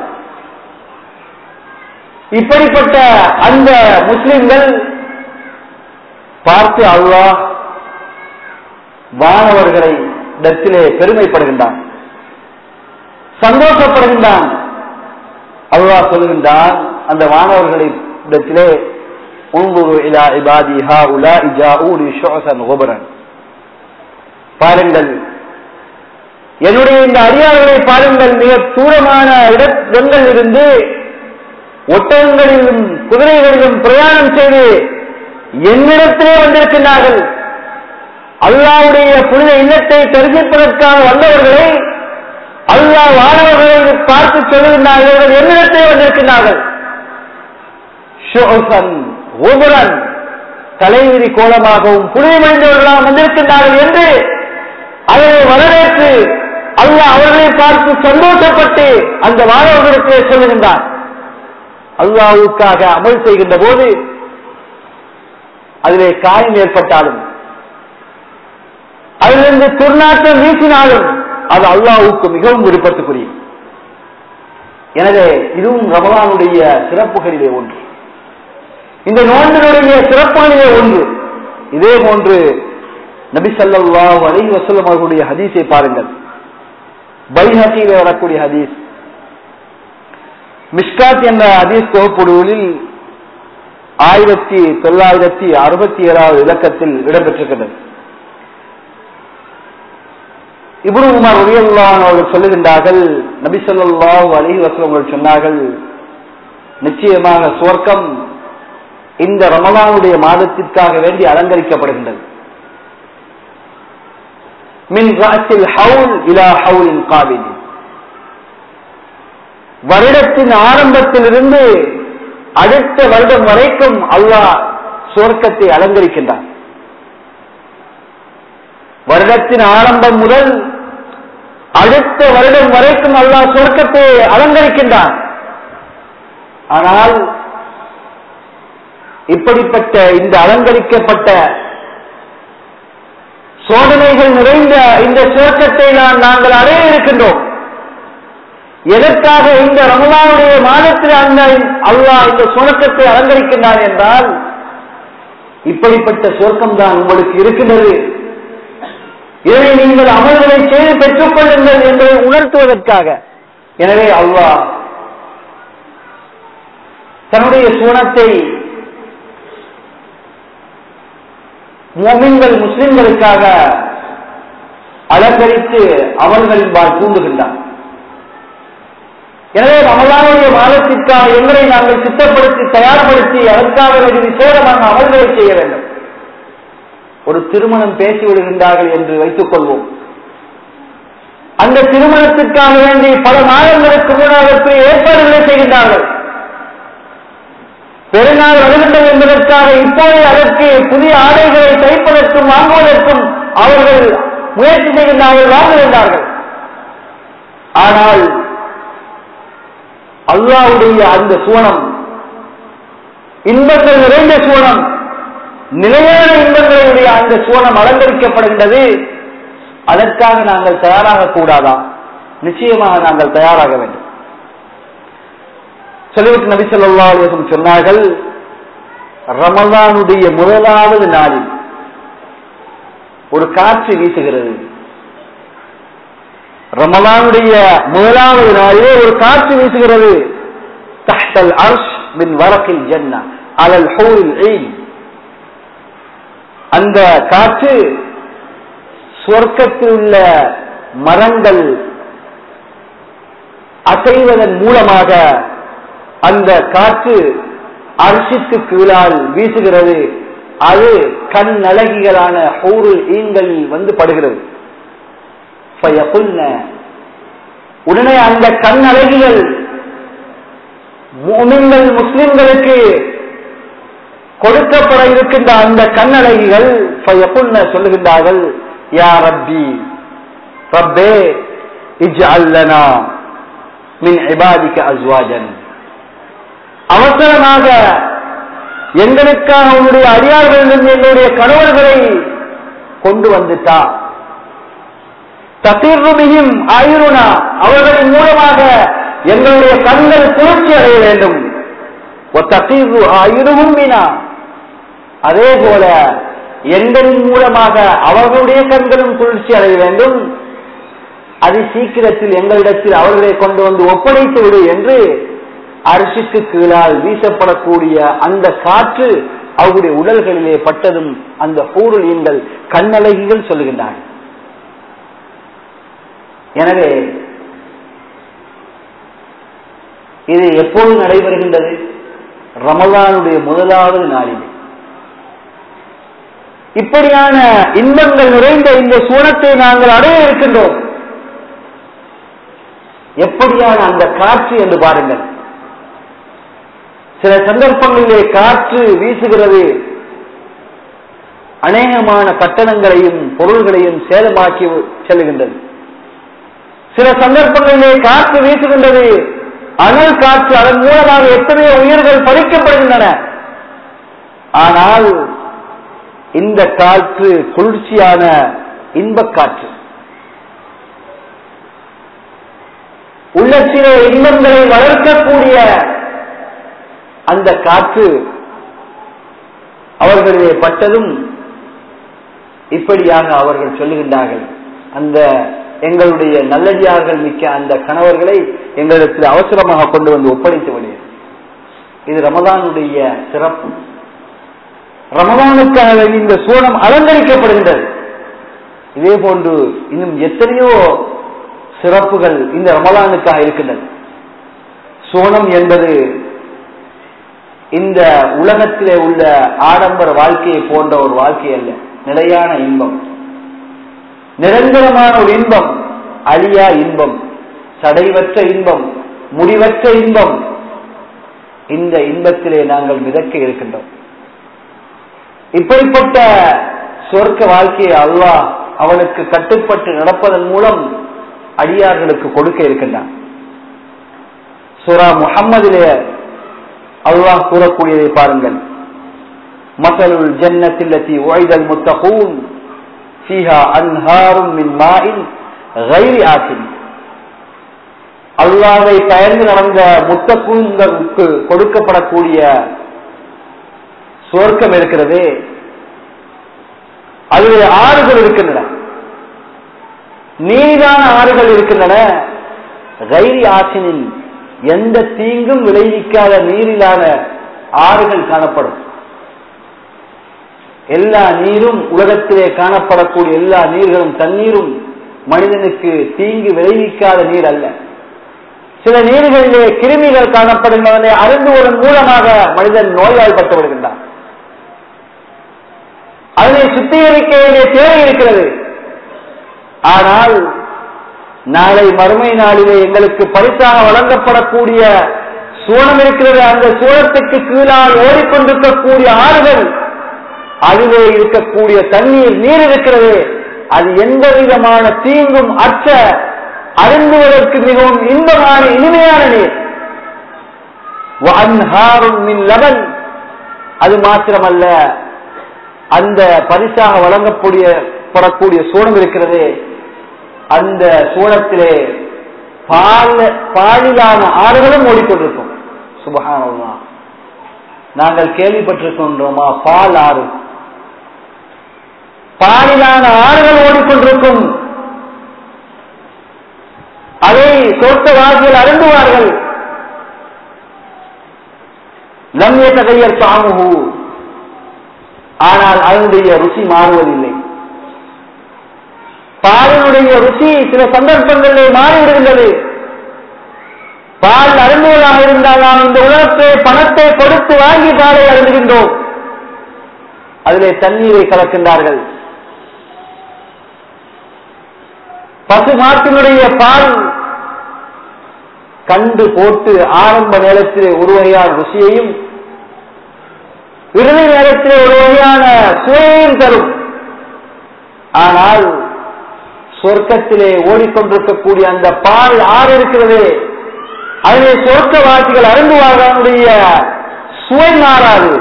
இப்படிப்பட்ட அந்த முஸ்லிம்கள் பார்த்து அல்லாஹ் வானவர்களை இடத்திலே பெருமைப்படுகின்றான், சந்தோஷப்படுகின்றான். அல்லாஹ் சொல்கின்றான் அந்த வானவர்களை இடத்திலே, பாருங்கள் என்னுடைய இந்த அடியார்களை பாருங்கள், மிக தூரமான இடங்களில் இருந்து ஒட்டகங்களிலும் குதிரைகளிலும் பிரயாணம் செய்து என்னிடத்திலே வந்திருக்கின்றார்கள். அல்லாஹ்வுடைய புனித இல்லத்தை தரிசிப்பதற்காக வந்தவர்களை அல்லாஹ் வானவர்களை பார்த்து சொல்லுகின்றார்கள், என்னிடத்திலே வந்திருக்கின்றார்கள். தலைவிரி கோலமாகவும் புனிதமடைந்தவர்களாக வந்திருக்கின்றார்கள் என்று அவரை வரவேற்று அல்லாஹ் அவர்களை பார்த்து சந்தோஷப்பட்டு அந்த வானவர்களுக்கு சொல்லுகின்றார். அல்லாஹ்வுக்காக அமல் செய்கின்ற போது அதிலே காயம் ஏற்பட்டாலும் அதிலிருந்து துர்நாற்றம் வீசினாலும் அது அல்லாஹ்வுக்கு மிகவும் விருப்பத்துக்குரிய. எனவே இதுவும் ரமலானுடைய சிறப்புகளிலே ஒன்று, இந்த நோன்பினுடைய சிறப்புகளிலே ஒன்று. இதே போன்று நபி ஸல்லல்லாஹு அலைஹி வஸல்லம் அவர்களுடைய ஹதீஸை பாருங்கள். பைஹகியிலே வரக்கூடிய ஹதீஸ், மிஷ்காத் என்ற ஹதீஸ் தொகுப்புகளில் 1967 இலக்கத்தில் இடம்பெற்றிருக்கிறது. இப்னு உமர் ரலியல்லாஹு அன்ஹு அவர்கள் சொல்லுகின்றார்கள், நபி ஸல்லல்லாஹு அலைஹி வஸல்லம் அவர்கள் சொன்னார்கள், நிச்சயமாக சுவர்க்கம் இந்த ரமலானுடைய மாதத்திற்காக வேண்டி அலங்கரிக்கப்படுகின்றது. மின் ரஅஸில் ஹவுல் இலா ஹவுலின் காபில், வருடத்தின் ஆரம்பத்திலிருந்து அடுத்த வருடம் வரைக்கும் அல்லாஹ் சுவர்க்கத்தை அலங்கரிக்கின்றான். வருடத்தின் ஆரம்பம் முதல் அடுத்த வருடம் வரைக்கும் அல்லாஹ் சுவர்க்கத்தை அலங்கரிக்கின்றான். ஆனால் இப்படிப்பட்ட இந்த அலங்கரிக்கப்பட்ட சோதனைகள் நிறைந்த இந்த சுவர்க்கத்தை நாங்கள் அடைய இருக்கின்றோம். எதற்காக இந்த ரமலானுடைய மாதத்தில் அந்த அல்லாஹ் இந்த சுவர்க்கத்தை அலங்கரிக்கின்றான் என்றால், இப்படிப்பட்ட சுவர்க்கம் தான் உங்களுக்கு இருக்கின்றது, இதை நீங்கள் அமல்களை செய்து பெற்றுக் கொள்ளுங்கள் என்பதை உணர்த்துவதற்காக. எனவே அல்லாஹ் தன்னுடைய சுவனத்தை முஃமின்கள் முஸ்லிம்களுக்காக அலங்கரித்து அமல்களின்பால் தூண்டுகின்றார். எனவே ரமலானுடைய மாதத்திற்காக எங்களை நாங்கள் சித்தப்படுத்தி தயார்படுத்தி அதற்காக விசேடமான அமல்களை செய்ய வேண்டும். ஒரு திருமணம் பேசிவிடுகின்றார்கள் என்று வைத்துக் கொள்வோம். அந்த திருமணத்திற்காக வேண்டி பல மாதங்களுக்கு முன்னதற்கு ஏற்பாடுகளை செய்கின்றார்கள். பெருநாள் வருகின்றது என்பதற்காக இப்போது அதற்கு புதிய ஆடைகளை தைப்பதற்கும் வாங்குவதற்கும் அவர்கள் முயற்சி செய்கின்றார்கள், வாங்குகின்றார்கள். ஆனால் அல்லாஹ்வுடைய அந்த சுவனம் இன்பங்கள் நிறைந்த சுவனம், நிலையான இன்பங்களுடைய அந்த சுவனம் அலங்கரிக்கப்படுகின்றது. அதற்காக நாங்கள் தயாராக கூடாதா? நிச்சயமாக நாங்கள் தயாராக வேண்டும். சொல்லிவிட்டு நபி ஸல்லல்லாஹு அலைஹி வஸல்லம் சொன்னார்கள், ரமலானுடைய முதலாவது நாளில் ஒரு காற்று வீசுகிறது. ரமலானுடைய முதலாவது நாளிலே ஒரு காற்று வீசுகிறது. தஹ்தல் அர்ஷ் மின் வரகில் ஜன்னா அலல் ஹூரில் ஈன். அந்த காற்று சுவர்க்கத்தில் உள்ள மரங்கள் அசைவதன் மூலமாக அந்த காற்று அர்ஷிற்கு கீழால் வீசுகிறது. அது கண் அழகிகளான ஹூருல் ஈன்களில் வந்து படுகிறது. உடனே அந்த கண் அழகிகள் முஃமின்கள் முஸ்லிம்களுக்கு கொடுக்கப்பட இருக்கின்ற அந்த கண் அழகிகள் சொல்லுகின்றார்கள், யா ரப்பி ரப்பே இஜ்அல் லனா மின் இபாதிக அஸ்வாஜன். அவசரமாக எங்களுக்காக உன்னுடைய அடியார்களிலிருந்து எங்களுடைய கணவர்களை கொண்டு வந்துட்டா. தத்தீர்ருபிஹிம் ஆயுருனா, அவர்களின் மூலமாக எங்களுடைய கண்கள் குளிர்ச்சி அடைய வேண்டும். தத்தீர்ரு ஆயுருஹும் பினா, அதே போல எங்களின் மூலமாக அவர்களுடைய கண்களும் குளிர்ச்சி அடைய வேண்டும். அது சீக்கிரத்தில் எங்களிடத்தில் அவர்களை கொண்டு வந்து ஒப்படைத்து விடு என்று அரிசிக்கு கீழால் வீசப்படக்கூடிய அந்த காற்று அவருடைய உடல்களிலே பட்டதும் அந்த ஹூருல் ஈன்கள் கண்ணழகிகள் சொல்லுகின்றார்கள். எனவே இது எப்போது நடைபெறுகின்றது? ரமலானுடைய முதலாவது நாளில். இப்படியான இன்பங்கள் நிறைந்த இந்த சூனத்தை நாங்கள் அடைய இருக்கின்றோம். எப்படியான அந்த காற்று என்று பாருங்கள். சில சந்தர்ப்பங்களிலே காற்று வீசுகிறது, அநேகமான கட்டணங்களையும் பொருள்களையும் சேதமாக்கி செல்லுகின்றது. சில சந்தர்ப்பங்களிலே காற்று வீசுகின்றது, அனல் காற்று, அதன் மூலமாக எத்தனையோ உயிர்கள் பறிக்கப்படுகின்றன. ஆனால் இந்த காற்று குளிர்ச்சியான இன்பக் காற்று, உள்ளத்திலே இன்பங்களை வளர்க்கக்கூடிய அந்த காற்று அவர்களிலே பட்டதும் இப்படியாக அவர்கள் சொல்லுகின்றார்கள், அந்த எங்களுடைய நல்லடியார்கள் மிக்க அந்த கணவர்களை எங்களிடத்தில் அவசரமாக கொண்டு வந்து ஒப்படைத்து விடு. இது ரமலானுடைய சிறப்பு. ரமலானுக்காக இந்த சூனம் அலங்கரிக்கப்படுகின்றது. இதே போன்று இன்னும் எத்தனையோ சிறப்புகள் இந்த ரமலானுக்காக இருக்கின்றன. சூனம் என்பது இந்த உலகத்திலே உள்ள ஆடம்பர வாழ்க்கையை போன்ற ஒரு வாழ்க்கை அல்ல. நிலையான இன்பம், நிரந்தரமான ஒரு இன்பம், அழியா இன்பம், தடைவற்ற இன்பம், முடிவற்ற இன்பம். இந்த இன்பத்திலே நாங்கள் மிதக்க இருக்கின்றோம். இப்படிப்பட்ட சொர்க்க வாழ்க்கையை அல்லாஹ் அவனுக்கு கட்டுப்பட்டு நடப்பதன் மூலம் அடியார்களுக்கு கொடுக்க இருக்கின்றான். சூரா முஹம்மதிலே அல்லாஹ் கூறக்கூடியதை பாருங்கள். மஸலுல் ஜன்னத்தில்லதி உஇதல் முத்தகூன் ஃபீஹா அன்ஹாரும் மின் மாஇன் கைரி ஆசின். அல்லாஹ்வை பயந்து நடந்த முத்தகூன்களுக்கு கொடுக்கப்படக்கூடிய சுவர்க்கம் இருக்கிறதே, அதில் ஆறுகள் இருக்கின்றன, நீரான ஆறுகள் இருக்கின்றன. கைரி ஆசினின், எந்த தீங்கும் விளைவிக்காத நீரிலான ஆறுகள் காணப்படும். எல்லா நீரும், உலகத்திலே காணப்படக்கூடிய எல்லா நீர்களும், தண்ணீரும் மனிதனுக்கு தீங்கு விளைவிக்காத நீர் அல்ல. சில நீர்களிலே கிருமிகள் காணப்படுகின்றன, அருந்துவதன் மூலமாக மனிதன் நோய்வாய்ப்பட்டு வருகின்றான். அதனை சுத்திகரிக்க வேண்டிய தேவை இருக்கிறது. ஆனால் நாளை மறுமை நாளிலே எங்களுக்கு பரிசாக வழங்கப்படக்கூடிய சூனம் இருக்கிறது. அந்த சூனத்துக்கு கீழால் ஓடிக்கொண்டிருக்கக்கூடிய ஆறுகள், அதிலே இருக்கக்கூடிய தண்ணீர், நீர் இருக்கிறது, அது எந்த விதமான தீங்கும் அற்ற, அருந்துவதற்கு மிகவும் இன்பமான இனிமையான நீர். அது மாத்திரமல்ல, அந்த பரிசாக வழங்கப்படக்கூடிய சூனம் இருக்கிறது, அந்த சூனத்திலே பாலிலான ஆறுகளும் ஓடிக்கொண்டிருக்கும். சுப்ஹானல்லாஹ். நாங்கள் கேள்விப்பட்டிருக்கின்றோமா? பால் ஆறு, பாலிலான ஆறுகள் ஓடிக்கொண்டிருக்கும். அதை சொர்க்கவாசிகள் அருந்துவார்கள். லம்ய தகையர் தாமுகு, ஆனால் அதனுடைய ருசி மாறுவதில்லை. பாலினுடைய ருசி சில சந்தர்ப்பங்களில் மாறிவிடுகின்றது. பால் அருந்துவதாக இருந்தால் நாம் இந்த உலகத்தை பணத்தை கொடுத்து வாங்கி பாலை அருந்துகின்றோம். அதிலே தண்ணீரை கலக்கின்றார்கள். பசுமாட்டினுடைய பால் கண்டு போட்டு ஆரம்ப நேரத்திலே ஒரு வகையான ருசியையும் இறுதி நேரத்திலே ஒரு வகையான சுவையையும் தரும். ஆனால் சொர்க்கத்திலே ஓடிக்கொண்டிருக்கக்கூடிய அந்த பால் ஆறு இருக்கிறதே, அதிலே சொர்க்கவாசிகள் அருந்துவார்களுடைய சுவை மாறாது.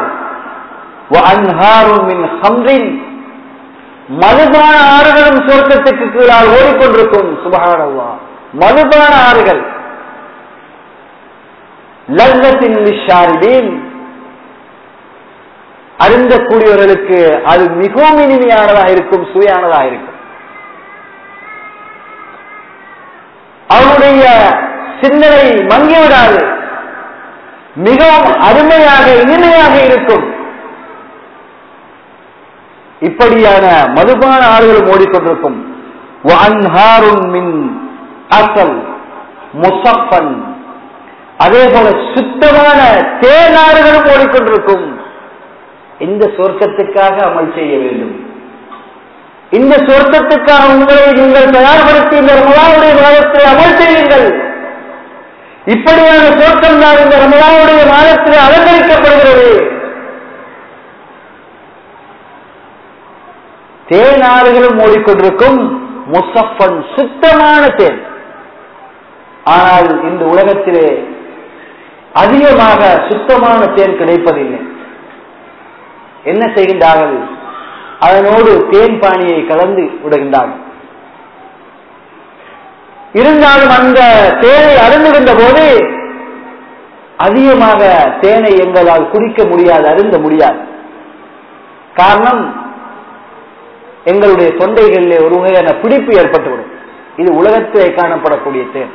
மதுபான ஆறுகளும் சொர்க்கத்துக்கு கீழால் ஓடிக்கொண்டிருக்கும். சுப்ஹானல்லாஹ், மதுபான ஆறுகள். லஸ்ஸத்தின் லிஷாரிபீன், அருந்தக்கூடியவர்களுக்கு அது மிகவும் இனிமையானதாக இருக்கும், சுவையானதாக இருக்கும். அவருடைய சிந்தனை மங்கிவிடாது, மிகவும் அருமையாக இனிமையாக இருக்கும். இப்படியான மதுபான ஆறுகளும் ஓடிக்கொண்டிருக்கும். அதே போல சுத்தமான தேனாறுகளும் ஓடிக்கொண்டிருக்கும். இந்த சொர்க்கத்துக்காக அமல் செய்ய வேண்டும். இந்த சொர்க்கத்துக்காக உங்களை நீங்கள் தயார்படுத்தி இந்த ரமலானுடைய மாதத்தில் அமல் செய்யுங்கள். இப்படியான சொர்க்கம் தான் இந்த ரமலானுடைய மாதத்தில் அலங்கரிக்கப்படுகிறது. தேனாறுகளும் ஓடிக்கொண்டிருக்கும். முசஃபன், சுத்தமான தேன். ஆனால் இந்த உலகத்திலே அதிகமாக சுத்தமான தேன் கிடைப்பதில்லை. என்ன செய்கின்றார்கள்? அதனோடு தேன் பானியை கலந்து விடுகின்றார்கள். இருந்தாலும் அந்த தேனை அருந்துகின்ற போது அதிகமாக தேனை எங்களால் குடிக்க முடியாது, அருந்த முடியாது. காரணம், எங்களுடைய தொண்டைகளிலே ஒரு வகையான பிடிப்பு ஏற்பட்டுவிடும். இது உலகத்திலே காணப்படக்கூடிய தேன்.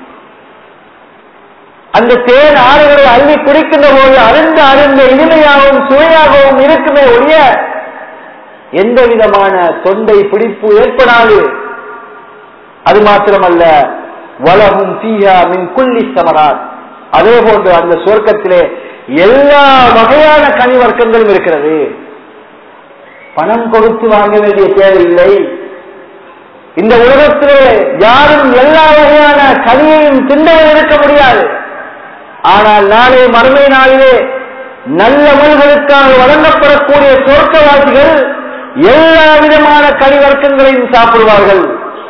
அந்த தேன் ஆறுகளை அள்ளி குடிக்கின்ற போது அருந்த இனிமையாகவும் சுவையாகவும் இருக்குமே ஒழிய எந்த விதமான தொண்டை பிடிப்பு ஏற்படாது. அது மாத்திரமல்ல, வலஹும் ஃபீஹா மின் குல்லி ஸமராத், அதே போன்று அந்த சொர்க்கத்திலே எல்லா வகையான கனி வர்க்கங்களும் இருக்கிறது. பணம் கொடுத்து வாங்க வேண்டிய தேவையில்லை. இந்த உலகத்திலே யாரும் எல்லா வகையான கனியையும் திண்டவர் இருக்க முடியாது. ஆனால் நாளை மறுமை நாளிலே நல்ல அமல்களுக்காக வழங்கப்படக்கூடிய சொர்க்கவாசிகள் எல்லா விதமான கனி வர்க்கங்களையும் சாப்பிடுவார்கள்.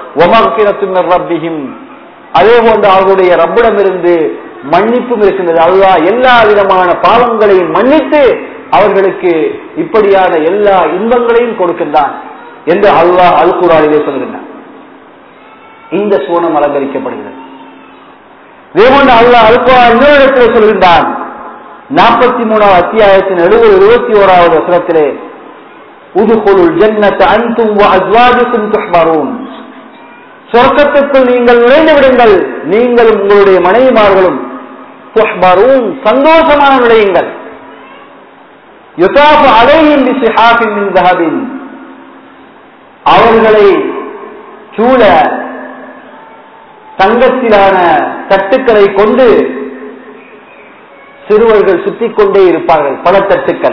அதே போன்று அவர்களுடைய ரப்பிடமிருந்து மன்னிப்பும் இருக்கின்றது. அல்லாஹ் எல்லா விதமான பாவங்களையும் மன்னித்து அவர்களுக்கு இப்படியான எல்லா இன்பங்களையும் கொடுக்கின்றான் என்று அல்லாஹ் அல் குர்ஆனிலே சொல்கின்றான். இந்த சூனம் அலங்கரிக்கப்படுகிறது. இதேபோன்று அல்லாஹ் அல் குர்ஆன் இன்னொரு இடத்திலே சொல்கின்றான். 43வது அத்தியாயத்தின் 21வது வசனத்திலே, உதுகுலுல் ஜன்னத அன்தும் வ அஸ்வாஜுகும் துஹ்பரூன், சொர்க்கத்துக்குள் நீங்கள் நுழைந்து விடுங்கள், நீங்களும் உங்களுடைய மனைவிமார்களும், துஹ்பரூன் சந்தோஷமான நுழையுங்கள். யுதாஃபு அலைஹிம் பிஸிஹாஃபின் மின் ذهبின், அவர்களை சூழ தங்கத்திலான தட்டுக்களை கொண்டு சிறுவர்கள் சுற்றிக் கொண்டே இருப்பார்கள். பல தட்டுக்கள்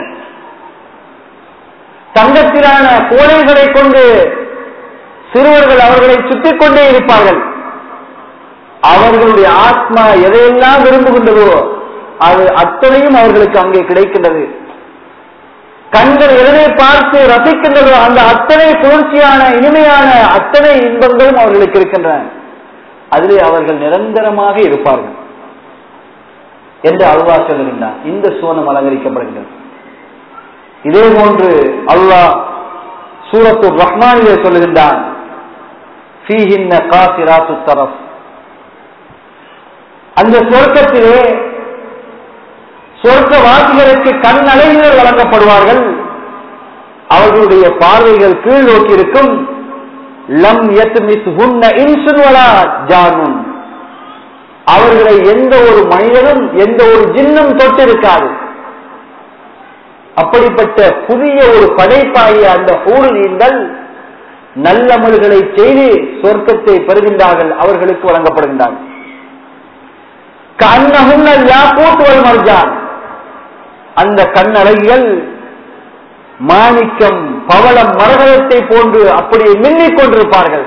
தங்கத்திலான கோலைகளை கொண்டு சிறுவர்கள் அவர்களை சுற்றிக் கொண்டே இருப்பார்கள். அவர்களுடைய ஆத்மா எதையெல்லாம் விரும்புகின்றதோ அது அத்தனையும் அவர்களுக்கு அங்கே கிடைக்கின்றது. கண்கள் எதனை பார்த்து ரசிக்கின்றதோ அந்த அத்தனை குளிர்ச்சியான இனிமையான அத்தனை இன்பங்களும் அவர்களுக்கு இருக்கின்றன. அதிலே அவர்கள் நிரந்தரமாக இருப்பார்கள் என்று அல்லாஹ் சொல்கின்றான். இந்த சூனம் அலங்கரிக்கப்படுகிறது. இதே போன்று அல்லாஹ் சூரத்து ரஹ்மானிலே சொல்லுகின்றான், ஃபீஹின்ன காசிராத்து தரஃப், அந்த சொர்க்கத்திலே சொர்க்கவாசிகளுக்கு கண் அழகிகள் வழங்கப்படுவார்கள். அவர்களுடைய பார்வைகள் கீழ் நோக்கி இருக்கும். லம் யத்மிஸ்ஹுன்ன இன்சுன் வலா ஜானுன், அவர்களை எந்த ஒரு மனிதனும் எந்த ஒரு ஜின்னும் தொட்டிருக்காது. அப்படிப்பட்ட புதிய ஒரு படைப்பாகிய அந்த ஹூரின்கள் நல்லமல்களை செய்து சொர்க்கத்தை பெறுகின்றார்கள், அவர்களுக்கு வழங்கப்படுகின்றார்கள். கஅன்னஹுன்னல் யாக்கூத் வல் மர்ஜான், அந்த கண்ணழகிகள் மாணிக்கம் பவளம் மரகதத்தை போன்று அப்படியே மின்னிக் கொண்டிருப்பார்கள்.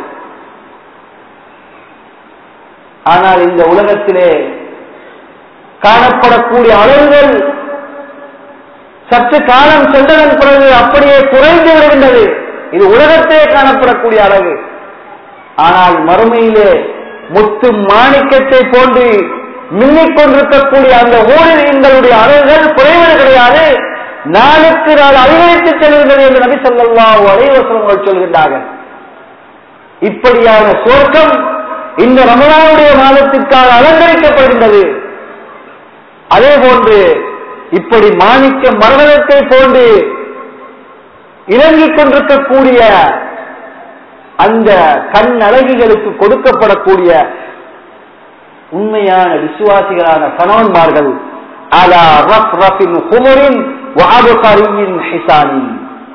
ஆனால் இந்த உலகத்திலே காணப்படக்கூடிய அழகுகள் சற்று காலம் சென்றதன் பிறகு அப்படியே குறைந்து விடுகின்றது. இது உலகத்திலே காணப்படக்கூடிய அழகு. ஆனால் மறுமையிலே முத்து மாணிக்கத்தை போன்று மின்னிக் கொண்டிருக்கக்கூடிய அந்த ஊழியர்களுடைய அழகுகள் குறைவது கிடையாது, நாளுக்கு நாள் அதிகரித்து செல்கின்றது என்று நபி ஸல்லல்லாஹு அலைஹி வஸல்லம் சொல்கின்றார்கள். இப்படியான சொர்க்கம் இந்த ரமலானுடைய மாதத்திற்காக அலங்கரிக்கப்படுகின்றது. அதே போன்று இப்படி மாணிக்க மரகதத்தை போன்று இறங்கிக் கொண்டிருக்கக்கூடிய அந்த கண் அழகிகளுக்கு கொடுக்கப்படக்கூடிய உண்மையான விசுவாசிகளான கணவன்மார்கள் அலா ரஃப்ரஃபின் ஹுமரின் வ அப்கரியின் ஹிசானின்,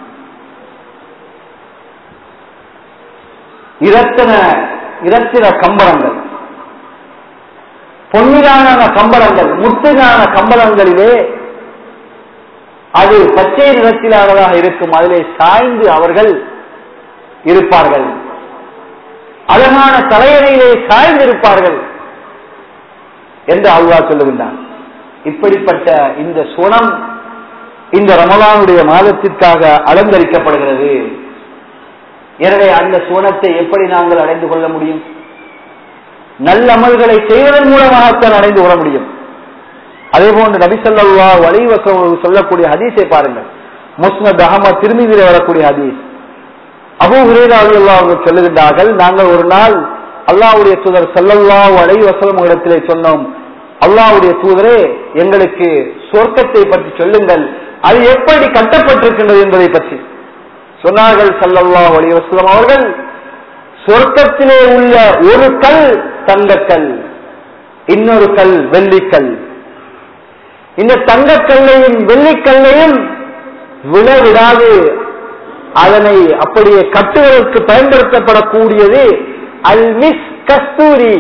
இரத்தின கம்பளங்கள், பொன்னிலான கம்பளங்கள், முத்துகான கம்பளங்களிலே அது பச்சை நிறத்திலானதாக இருக்கும். அதிலே சாய்ந்து அவர்கள் இருப்பார்கள். அழகான தலையணையிலே சாய்ந்து இருப்பார்கள் என்று அல்லாஹ் சொல்லுகின்றான். இப்படிப்பட்ட இந்த சுவனம் இந்த ரமலானுடைய மாதத்திற்காக அலங்கரிக்கப்படுகிறது. எனவே அந்த சுவனத்தை எப்படி நாங்கள் அடைந்து கொள்ள முடியும்? நல்ல அமல்களை செய்வதன் மூலமாகத்தான் அடைந்து கொள்ள முடியும். அதே போன்று நபி ஸல்லல்லாஹு அலைஹி வஸல்லம் சொல்லக்கூடிய ஹதீஸை பாருங்கள். முஸ்னத் அஹ்மத் திர்மிதியிலே வரக்கூடிய ஹதீஸ். அபூ ஹுரைரா ரலியல்லாஹு அன்ஹு சொல்லுகின்றார்கள், நாங்கள் ஒரு நாள் அல்லாஹ்வுடைய தூதர் ஸல்லல்லாஹு அலைஹி வஸல்லம் இடத்திலே சொன்னோம், அல்லாஹ்வுடைய தூதரே, எங்களுக்கு சொர்க்கத்தை பற்றி சொல்லுங்கள், அது எப்படி கட்டப்பட்டிருக்கின்றது என்பதை பற்றி சொன்னார்கள். ஸல்லல்லாஹு அலைஹி வஸல்லம் அவர்கள், சொர்க்கத்திலே உள்ள ஒரு கல் தங்கக்கல், இன்னொரு கல் வெள்ளிக்கல். இந்த தங்கக்கல்லையும் வெள்ளிக்கல்லையும் விழவிடாது அதனை அப்படியே கட்டுவதற்கு பயன்படுத்தப்படக்கூடியது அல் மிஸ் கஸ்தூரி.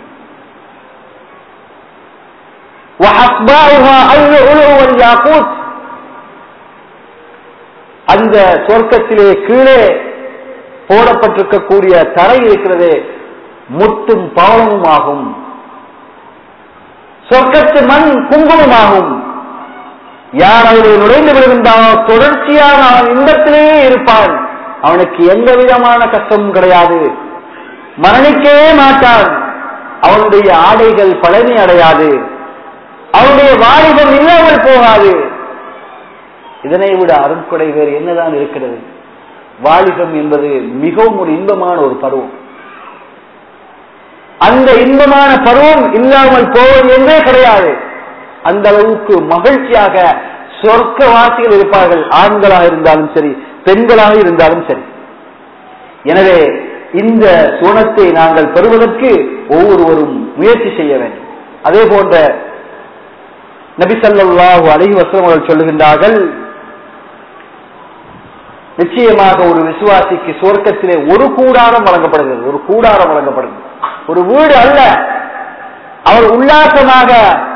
அந்த சொர்க்கத்திலே கீழே போடப்பட்டிருக்கக்கூடிய தரை இருக்கிறது முத்தும் பவளமும் ஆகும். சொர்க்கத்து மண் குங்குமமாகும். யார் அதில் நுழைந்து விடுகின்றானோ தொடர்ச்சியாக அவன் இன்பத்திலேயே இருப்பான். அவனுக்கு எந்த விதமான கஷ்டமும் கிடையாது, மரணிக்கவே மாட்டான். அவனுடைய ஆடைகள் பழமை அடையாது, அவனுடைய வாலிபம் இல்லாமல் போகாது. இதனை விட அருட்கொடை வேறு என்னதான் இருக்கிறது? வாலிபம் என்பது மிகவும் ஒரு இன்பமான ஒரு பருவம். அந்த இன்பமான பருவம் இல்லாமல் போவது என்றே கிடையாது. அந்த அளவுக்கு மகிழ்ச்சியாக சொர்க்கவாசிகள் இருப்பார்கள், ஆண்களாக இருந்தாலும் சரி பெண்களாக இருந்தாலும் சரி. எனவே இந்த சுவனத்தை நாங்கள் பெறுவதற்கு ஒவ்வொருவரும் முயற்சி செய்ய வேண்டும். அதே போன்ற நபி ஸல்லல்லாஹு அலைஹி வஸல்லம் அவர்கள் சொல்லுகின்றார்கள், நிச்சயமாக ஒரு விசுவாசிக்கு சொர்க்கத்திலே ஒரு கூடாரம் வழங்கப்படுகிறது. ஒரு கூடாரம் வழங்கப்படுகிறது, ஒரு வீடு அல்ல. அவர் உல்லாசமாக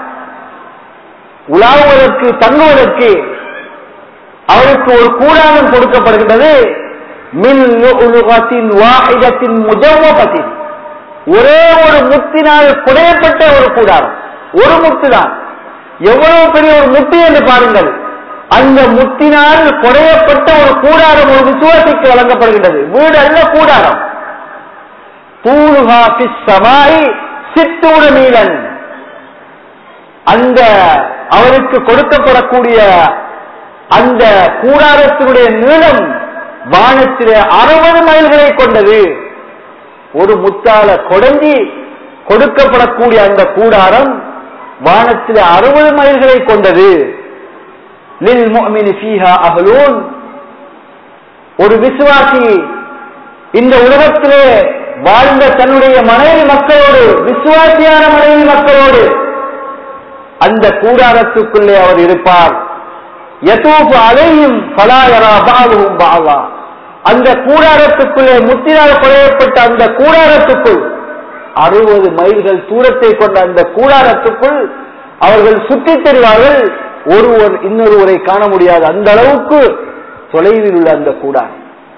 உலாவுவதற்கு தங்குவதற்கு அவருக்கு ஒரு கூடாரம் கொடுக்கப்படுகின்றது. மின் லுஅலுகத்தின் வாஹிதத்தின் முஜவ்வபத்தின், ஒரே ஒரு முத்தினால் குடையப்பட்ட ஒரு கூடாரம். ஒரு முத்துதான், எவ்வளவு பெரிய ஒரு முத்து என்று பாருங்கள். அந்த முத்தினால் குடையப்பட்ட ஒரு கூடாரம் ஒரு விசுவாசிக்கு வழங்கப்படுகின்றது. வீடு அல்ல, கூடாரம். தூலுஹா ஃபிஸ் ஸமாஇ சித்தூன மீலன், அந்த அவருக்கு கொடுக்கப்படக்கூடிய அந்த கூடாரத்தினுடைய நீளம் வானத்திலே 60 மைல்களை கொண்டது. ஒரு முத்தால கொடங்கி கொடுக்கப்படக்கூடிய அந்த கூடாரம் வானத்தில் 60 மைல்களை கொண்டது. லில் முஃமினி ஃபீஹா அஹ்லூன், ஒரு விசுவாசி இந்த உலகத்திலே வாழ்ந்த தன்னுடைய மனைவி மக்களோடு, விசுவாசியான மனைவி மக்களோடு அந்த கூடாரத்துக்குள்ளே அவர் இருப்பார். யதூஃபு அலைஹிம் ஃபலா யரா பஅதுஹும் பஅதா, அந்த கூடாரத்துக்குள்ளே முத்தினால் கொலையப்பட்ட அந்த கூடாரத்துக்குள் 60 மைல்கள் தூரத்தை கொண்ட அந்த கூடாரத்துக்குள் அவர்கள் சுற்றித் தெரிவார்கள். ஒருவர் இன்னொருவரை காண முடியாது, அந்த அளவுக்கு தொலைவில் உள்ள அந்த கூடாரம்.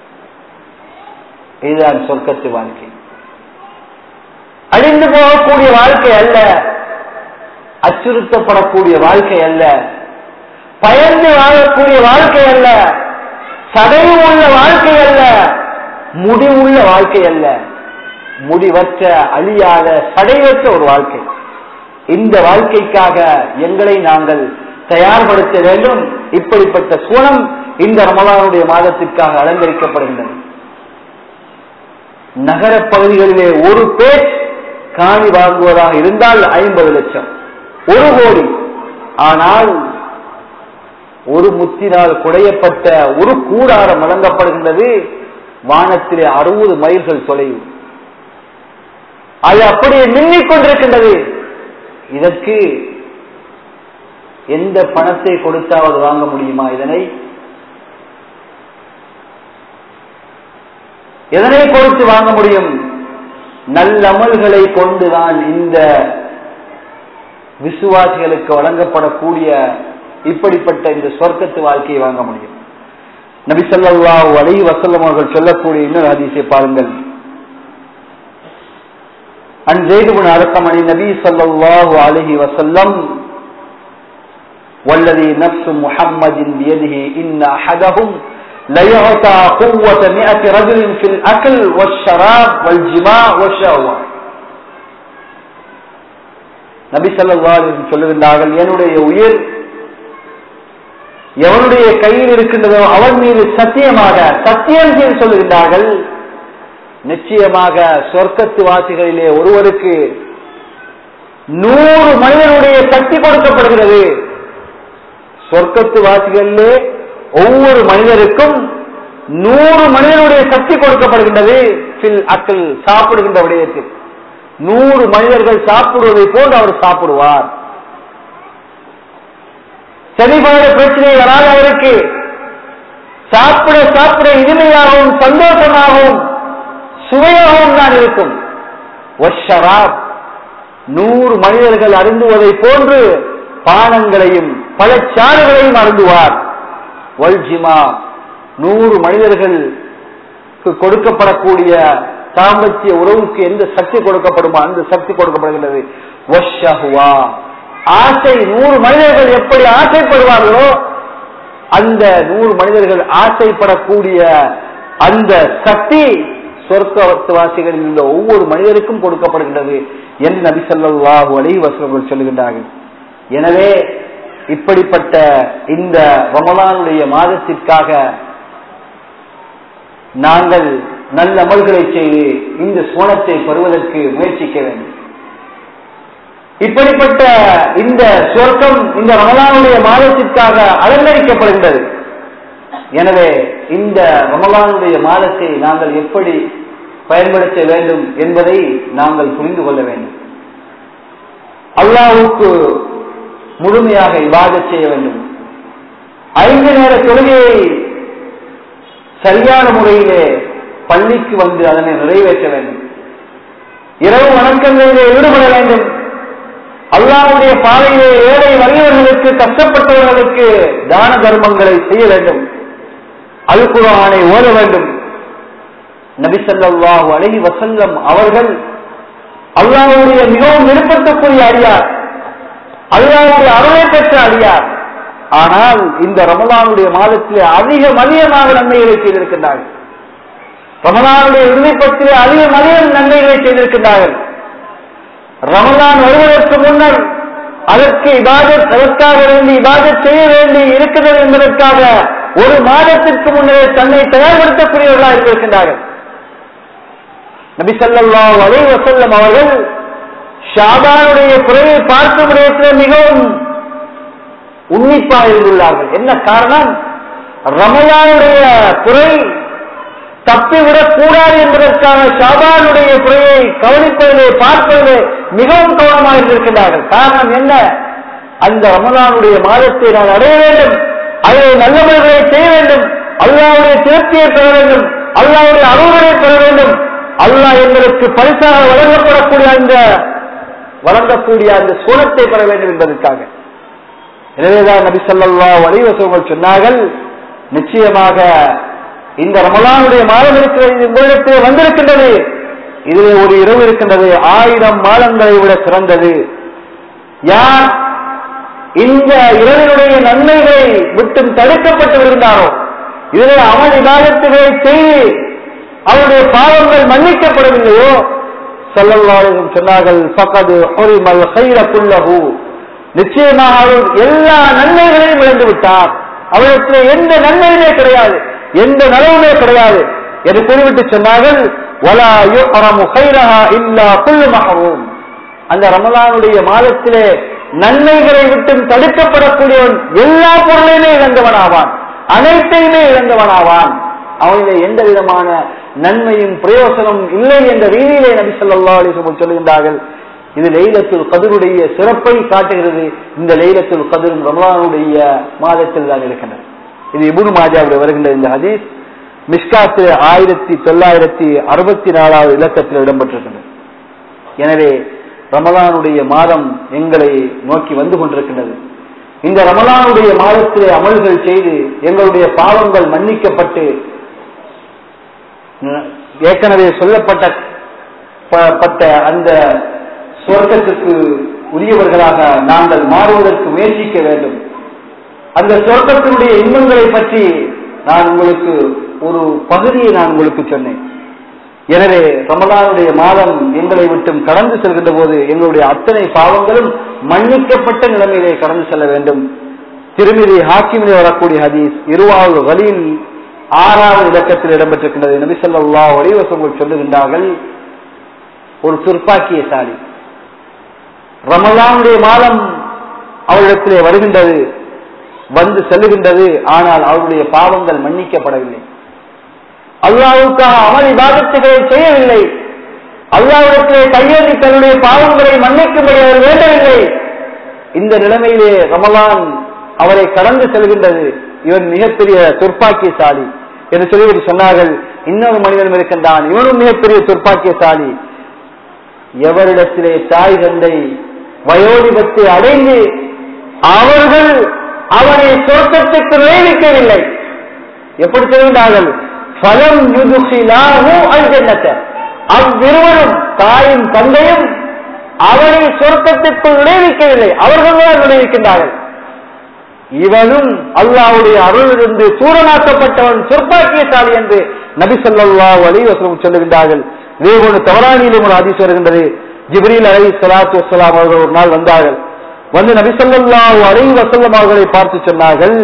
இதுதான் சொர்க்கத்து வாழ்க்கை. அழிந்து போகக்கூடிய வாழ்க்கை அல்ல, அச்சுறுத்தப்படக்கூடிய வாழ்க்கை அல்ல, பயந்து வாழக்கூடிய வாழ்க்கை அல்ல, சதைவு உள்ள வாழ்க்கை அல்ல, முடிவுள்ள வாழ்க்கை அல்ல, முடிவற்ற அழியாத சடைவற்ற ஒரு வாழ்க்கை. இந்த வாழ்க்கைக்காக எங்களை நாங்கள் தயார்படுத்த வேண்டும். இப்படிப்பட்ட சூனம் இந்த ரமலானுடைய மாதத்திற்காக அலங்கரிக்கப்படுகின்றது. நகர பகுதிகளிலே ஒரு பேர் காணி வாங்குவதாக இருந்தால் 50 லட்சம், 1 கோடி. ஆனால் ஒரு முத்தினால் குடையப்பட்ட ஒரு கூடாரம் வழங்கப்படுகின்றது, வானத்திலே 60 மைல்கள் தொலைவு. அது அப்படியே மின்னிக் கொண்டிருக்கின்றது. இதற்கு எந்த பணத்தை கொடுத்தாவது வாங்க முடியுமா? எதனை கொடுத்து வாங்க முடியும்? நல்லமல்களை கொண்டுதான் இந்த விசுவாசிகளுக்கு வழங்கப்படக்கூடிய இப்படிப்பட்ட இந்த சொர்க்கத்து வாழ்க்கையை வாங்க முடியும். நபி ஸல்லல்லாஹு அலைஹி வஸல்லம் அவர்கள் சொல்லக்கூடிய இன்னொரு ஹதீஸை பாருங்கள். عن زيد بن أرقم عن النبي صلى الله عليه وسلم والذي نفس محمد بيده إن أحدهم ليعطى قوة 100 رجل في الأكل والشراب والجماع والشهوة. நபி ஸல்லல்லாஹு அலைஹி வஸல்லம் சொல்லுகின்றார்கள், என்னுடைய உயிர் எவனுடைய கையில் இருக்கின்றதோ அவன் மீது சத்தியமாக, சத்தியம் செய்து சொல்லுகின்றார்கள், நிச்சயமாக சொர்க்கத்து வாசிகளிலே ஒருவருக்கு 100 மனிதனுடைய சக்தி கொடுக்கப்படுகிறது. சொர்க்கத்து வாசிகளிலே ஒவ்வொரு மனிதருக்கும் 100 மனிதனுடைய சக்தி கொடுக்கப்படுகின்றது. ஃபில் அக்ல், சாப்பிடுகின்ற விடயத்தில் 100 மனிதர்கள் சாப்பிடுவதை போன்று அவர் சாப்பிடுவார். செவிபாடு பிரச்சனை வராது அவருக்கு. சாப்பிட சாப்பிட இனிமையாகவும் சந்தோஷமாகவும் சுவையாகவும் தான் இருக்கும். 100 மனிதர்கள் அருந்துவதை போன்று பானங்களையும் பழச்சாறுகளையும் அருந்துவார். வல்ஜிமா, 100 மனிதர்களுக்கு கொடுக்கப்படக்கூடிய தாம்பத்திய உறவுக்கு எந்த சக்தி கொடுக்கப்படுமோ அந்த சக்தி கொடுக்கப்படுகின்றது. வஷ்ஷஹ்வா, ஆசை, 100 மனிதர்கள் எப்படி ஆசைப்படுவார்களோ அந்த 100 மனிதர்கள் ஆசைப்படக்கூடிய அந்த சக்தி சொர்க்கவாசிகளில் உள்ள ஒவ்வொரு மனிதருக்கும் கொடுக்கப்படுகின்றது என்று நபி ஸல்லல்லாஹு அலைஹி வஸல்லம் சொல்லுகின்றார்கள். எனவே இப்படிப்பட்ட இந்த ரமலானுடைய மாதத்திற்காக நாங்கள் நல்ல அமல்களை செய்து இந்த சுவனத்தை பெறுவதற்கு முயற்சிக்க வேண்டும். இப்படிப்பட்ட இந்த சொர்க்கம் இந்த ரமலானுடைய மாதத்திற்காக அலங்கரிக்கப்படுகின்றது. எனவே இந்த ரமலானுடைய மாதத்தை நாங்கள் எப்படி பயன்படுத்த வேண்டும் என்பதை நாங்கள் புரிந்து கொள்ள வேண்டும். அல்லாஹ்வுக்கு முழுமையாக இபாதத் செய்ய வேண்டும். 5 நேர தொழுகையை சரியான முறையிலே பள்ளிக்கு வந்து அதனை நிறைவேற்ற வேண்டும். இரவு வணக்கங்களிலே ஈடுபட வேண்டும். அல்லாஹ்வுடைய பாதையிலே ஏழை வறியவர்களுக்கு, கஷ்டப்பட்டவர்களுக்கு தான தர்மங்களை செய்ய வேண்டும். அல் குர்ஆனை ஓத வேண்டும். நபி ஸல்லல்லாஹு அலைஹி வஸல்லம் அவர்கள் அல்லாஹ்வுடைய மிகவும் விருப்பத்துக்குரிய அடியார், அல்லாஹ்வுடைய அருளை பெற்ற அடியார். ஆனால் இந்த ரமலானுடைய மாதத்திலே அதிகமாக நன்மைகளை செய்திருக்கின்றார்கள். ரமலானுடைய இறுதிப்பத்திலே அதிக நன்மைகளை செய்திருக்கின்றார்கள். ரமலான் வருவதற்கு முன்னர் அதற்கு அதற்காக வேண்டி இபாதத் செய்ய வேண்டி இருக்கிறது என்பதற்காக ஒரு மாதத்திற்கு முன்னரே தன்னை தயார்படுத்தக்கூடியவர்களாக இருக்கின்றார்கள். நபி ஸல்லல்லாஹு அலைஹி வஸல்லம் அவர்கள் ஷாபானுடைய குறையை பார்க்கும் விடயத்தில் மிகவும் உன்னிப்பாக இருந்துள்ளார்கள். என்ன காரணம்? ரமலானுடைய குறை தப்பிவிடக் கூடாது என்பதற்கான ஷாபானுடைய குறையை கவனிப்பதிலே பார்ப்பதிலே மிகவும் கவனமாக இருந்திருக்கிறார்கள். காரணம் என்ன? அந்த ரமலானுடைய மாதத்தை நான் அடைய வேண்டும், அதை நல்லவர்களை செய்ய வேண்டும், அல்லாஹ்வுடைய திருப்தியை பெற வேண்டும், அல்லாஹ்வுடைய அருள்களை பெற வேண்டும், அல்லாஹ் எங்களுக்கு பரிசாக வழங்கக்கூடிய அந்த சூழத்தை பெற வேண்டும் என்பதற்காக. எனவேதான் நபி ஸல்லல்லாஹு அலைஹி வஸல்லம் சொன்னார்கள், நிச்சயமாக இந்த ரமலானுடைய மாதம் இருக்கிறது, உங்களிடத்தில் வந்திருக்கின்றது, இதிலே ஒரு இரவு இருக்கின்றது 1000 மாதங்களை விட சிறந்தது. யார் இந்த இரவினுடைய நன்மைகளை விட்டும் தடுக்கப்பட்டு விருந்தாரோ, இதிலே அமல் இபாதத்துகளை செய்து அவருடைய பாவங்கள் மன்னிக்கப்படவில்லையோ, ஸல்லல்லாஹு அலைஹி வஸல்லம் சொன்னார்கள், ஃபகது ஹுரிமல் கைர குல்லஹு, நிச்சயமாக அவர் எல்லா நன்மைகளையும் இழந்து விட்டார், அவருக்கு எந்த நன்மையுமே கிடையாது, எந்த நலவுமே கிடையாது என்று கூறிவிட்டு சொன்னார்கள், வலா யுஹரமு கைரஹா இல்லா குல்லு மஹரூம். அந்த ரமலானுடைய மாதத்திலே நன்மைகளை விட்டும் தடுக்கப்படக்கூடியவன் எல்லா பொருளையுமே இழந்தவனாவான், அனைத்தையுமே இழந்தவனாவான், அவனிலே எந்த விதமான நன்மையும் பிரயோசனம் இல்லை என்ற ரீதியிலே நபி ஸல்லல்லாஹு அலைஹி வஸல்லம் சொல்லுகின்றார்கள். இது லைலத்துல் கத்ருடைய சிறப்பை காட்டுகிறது. இந்த லைலத்துல் கத்ர் ரமலானுடைய மாதத்தில் தான் இருக்கின்றது. இது இப்னு மாஜாவில் வருகின்ற இந்த ஹதீஸ் மிஷ்காத்தில் 1964 இலக்கத்தில் இடம்பெற்றிருக்கின்றது. எனவே ரமலானுடைய மாதம் எங்களை நோக்கி வந்து கொண்டிருக்கின்றது. இந்த ரமலானுடைய மாதத்திலே அமல்கள் செய்து எங்களுடைய பாவங்கள் மன்னிக்கப்பட்டு ஏற்கனவே சொல்லப்பட்ட அந்த சொர்க்கத்திற்கு உரியவர்களாக நாங்கள் மாறுவதற்கு முயற்சிக்க வேண்டும். அந்த சொர்க்கத்தினுடைய இன்பங்களை பற்றி நான் உங்களுக்கு ஒரு பகுதியை உங்களுக்கு சொன்னேன். எனவே ரமலானுடைய மாதம் எங்களை விட்டும் கடந்து செல்கின்ற போது எங்களுடைய அத்தனை பாவங்களும் மன்னிக்கப்பட்ட நிலைமையிலே கடந்து செல்ல வேண்டும். திருமிதி ஹாக்கிமிலே வரக்கூடிய ஹதீஸ் இருவாவுல் கலீல் 6வது இலக்கத்தில் இடம்பெற்றிருக்கின்றது. நபி ஸல்லல்லாஹு அலைஹி வஸல்லம் சொல்லுகின்றார்கள், ஒரு துர்ப்பாக்கியசாலி ரமலானுடைய மாதம் அவரிடத்திலே வருகின்றது, வந்து செல்லுகின்றது, ஆனால் அவருடைய பாவங்கள் மன்னிக்கப்படவில்லை, அல்லாஹ்வுக்காக அமல் இபாதத்துகளை செய்யவில்லை, அல்லாஹ்விடத்திலே கையேந்தி தன்னுடைய பாவங்களை மன்னிக்கும்படி அவர் வேண்டவில்லை. இந்த நிலைமையிலே ரமலான் அவரை கடந்து செல்கின்றது, இவன் மிகப்பெரிய துர்ப்பாக்கியசாலி என்று சொல்லி சொன்னார்கள். இன்னொரு மனிதன் இருக்கின்றான், இவனும் மிகப்பெரிய துர்ப்பாக்கியசாலி. எவரிடத்திலே தாய் தந்தை வயோதிபத்தை அடைந்து அவர்கள் அவனை சொர்க்கத்துக்கு நுழைவிக்கவில்லை. எப்படி சொல்கின்றார்கள்? ஃபலம் யுதுகிலாஹு அல் ஜன்னத, அவ்விருவரும் தாயும் தந்தையும் அவனை சொர்க்கத்துக்குள் நுழைவிக்கவில்லை, அவர்கள் தான் நுழைவிக்கின்றார்கள். இவனும் அல்லாஹ்வுடைய அருளிலிருந்து தூரமாக்கப்பட்டவன் சொர்ப்பாக்கியசாலி என்று நபி ஸல்லல்லாஹு அலைஹி வஸல்லம் சொல்லுகின்றார்கள். வேறு தவறானிலும் ஒரு ஹதீஸ் வருகின்றது. ஜிப்ரீல் அலைஹிஸ்ஸலாத்து வஸ்ஸலாம் அவர்கள் ஒரு நாள் வந்தார்கள். வந்து நபி ஸல்லல்லாஹு அலைஹி வஸல்லம் அவர்களை பார்த்து சொன்னார்கள்,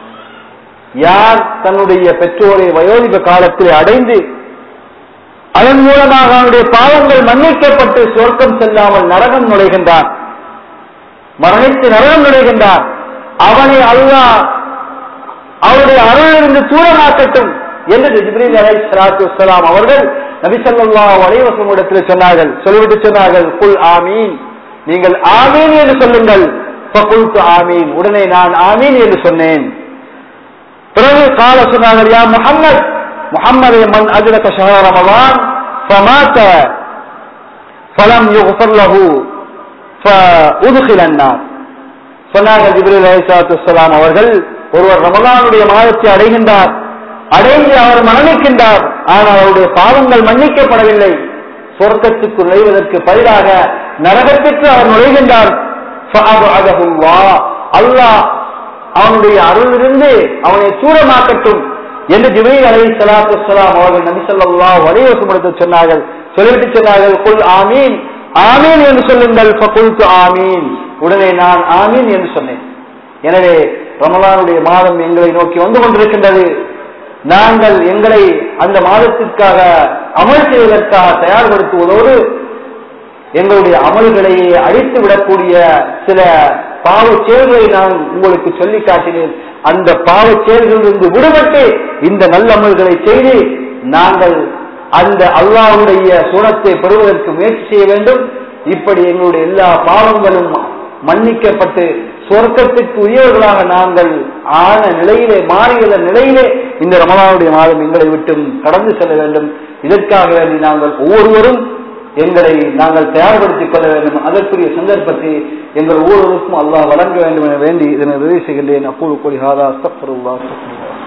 யார் தன்னுடைய பெற்றோரை வயோதிக காலத்தில் அடைந்து அதன் மூலமாக அவனுடைய பாவங்கள் மன்னிக்கப்பட்டு சொர்க்கம் செல்லாமல் நரகம் நுழைகின்றான், மரணித்து நரகம் நுழைகின்றான், அவனை அல்லாஹ் அவருடைய அருளிலிருந்து தூரமாக்கட்டும் என்று ஜிப்ரீல் அலைஹிஸ்ஸலாத்து வஸ்ஸலாம் அவர்கள் நபி ஸல்லல்லாஹு அலைஹி வஸல்லம் இடத்தில் சொன்னார்கள். சொல்லிவிட்டு சொன்னார்கள், குல் ஆமீன், நீங்கள் ஆமீன் என்று சொல்லுங்கள். ஃபகுல்து ஆமீன், உடனே நான் ஆமீன் என்று சொன்னேன். பிறகு கால சொன்னார்கள், யா முஹம்மத், முஹம்மதே, மன் அஜ்ரக ஷஹர ரமலான் ஃபமாத ஃபலம் யுக்ஃபர் லஹு ஃபஉத்கில அன்னார். சொன்னார்கள் ஜிப்ரீல் அலைஹிஸ்ஸலாத்து வஸ்ஸலாம் அவர்கள், ஒருவர் ரமலானுடைய மாதத்தை அடைகின்றார், அடைந்து அவர் மரணிக்கின்றார், ஆனால் அவருடைய பாவங்கள் மன்னிக்கப்படவில்லை, சொர்க்கத்துக்கு நுழைவதற்கு பதிலாக நரகத்திற்கு அவர் நுழைகின்றார். அல்லாஹ் அவனுடைய அருளிலிருந்து அவனை தூரமாக்கட்டும் என்று ஜிப்ரீல் அலைஹிஸ்ஸலாத்து வஸ்ஸலாம் அவர்கள் நபி ஸல்லல்லாஹு அலைஹி வஸல்லம் சொன்னார்கள். சொல்லிவிட்டு சொன்னார்கள், குல் ஆமீன், ஆமீன் என்று சொல்லுங்கள். ஃபகுல்து ஆமீன், உடனே நான் ஆமீன் என்று சொன்னேன். எனவே ரமலானுடைய மாதம் எங்களை நோக்கி வந்து கொண்டிருக்கின்றது. நாங்கள் எங்களை அந்த மாதத்திற்காக அமல் செய்வதற்காக தயார்படுத்துவதோடு எங்களுடைய அமல்களையே அழித்து விடக்கூடிய சில பாவ செயல்களை நான் உங்களுக்கு சொல்லி காட்டினேன். அந்த பாவ செயல்களிலிருந்து விடுபட்டு இந்த நல்ல அமல்களை செய்து நாங்கள் அந்த அல்லாஹ்வுடைய சுனத்தை பெறுவதற்கு முயற்சி செய்ய வேண்டும். இப்படி எங்களுடைய எல்லா பாவங்களும் மன்னிக்கப்பட்டு சொர்க்கத்திற்கு உரியவர்களாக நாங்கள் ஆன நிலையிலே, மாறியுள்ள நிலையிலே இந்த ரமலானுடைய மாதம் எங்களை விட்டும் கடந்து செல்ல வேண்டும். இதற்காக வேண்டி நாங்கள் ஒவ்வொருவரும் எங்களை நாங்கள் தயார்படுத்திக் கொள்ள வேண்டும். அதற்குரிய சந்தர்ப்பத்தை எங்கள் ஒவ்வொருவருக்கும் அல்லாஹ் வழங்க வேண்டும் என வேண்டி இதனை உதவி செய்கின்றேன். அப்போது கூலி ஹாதா அஸ்தக்ஃபிருல்லாஹ்.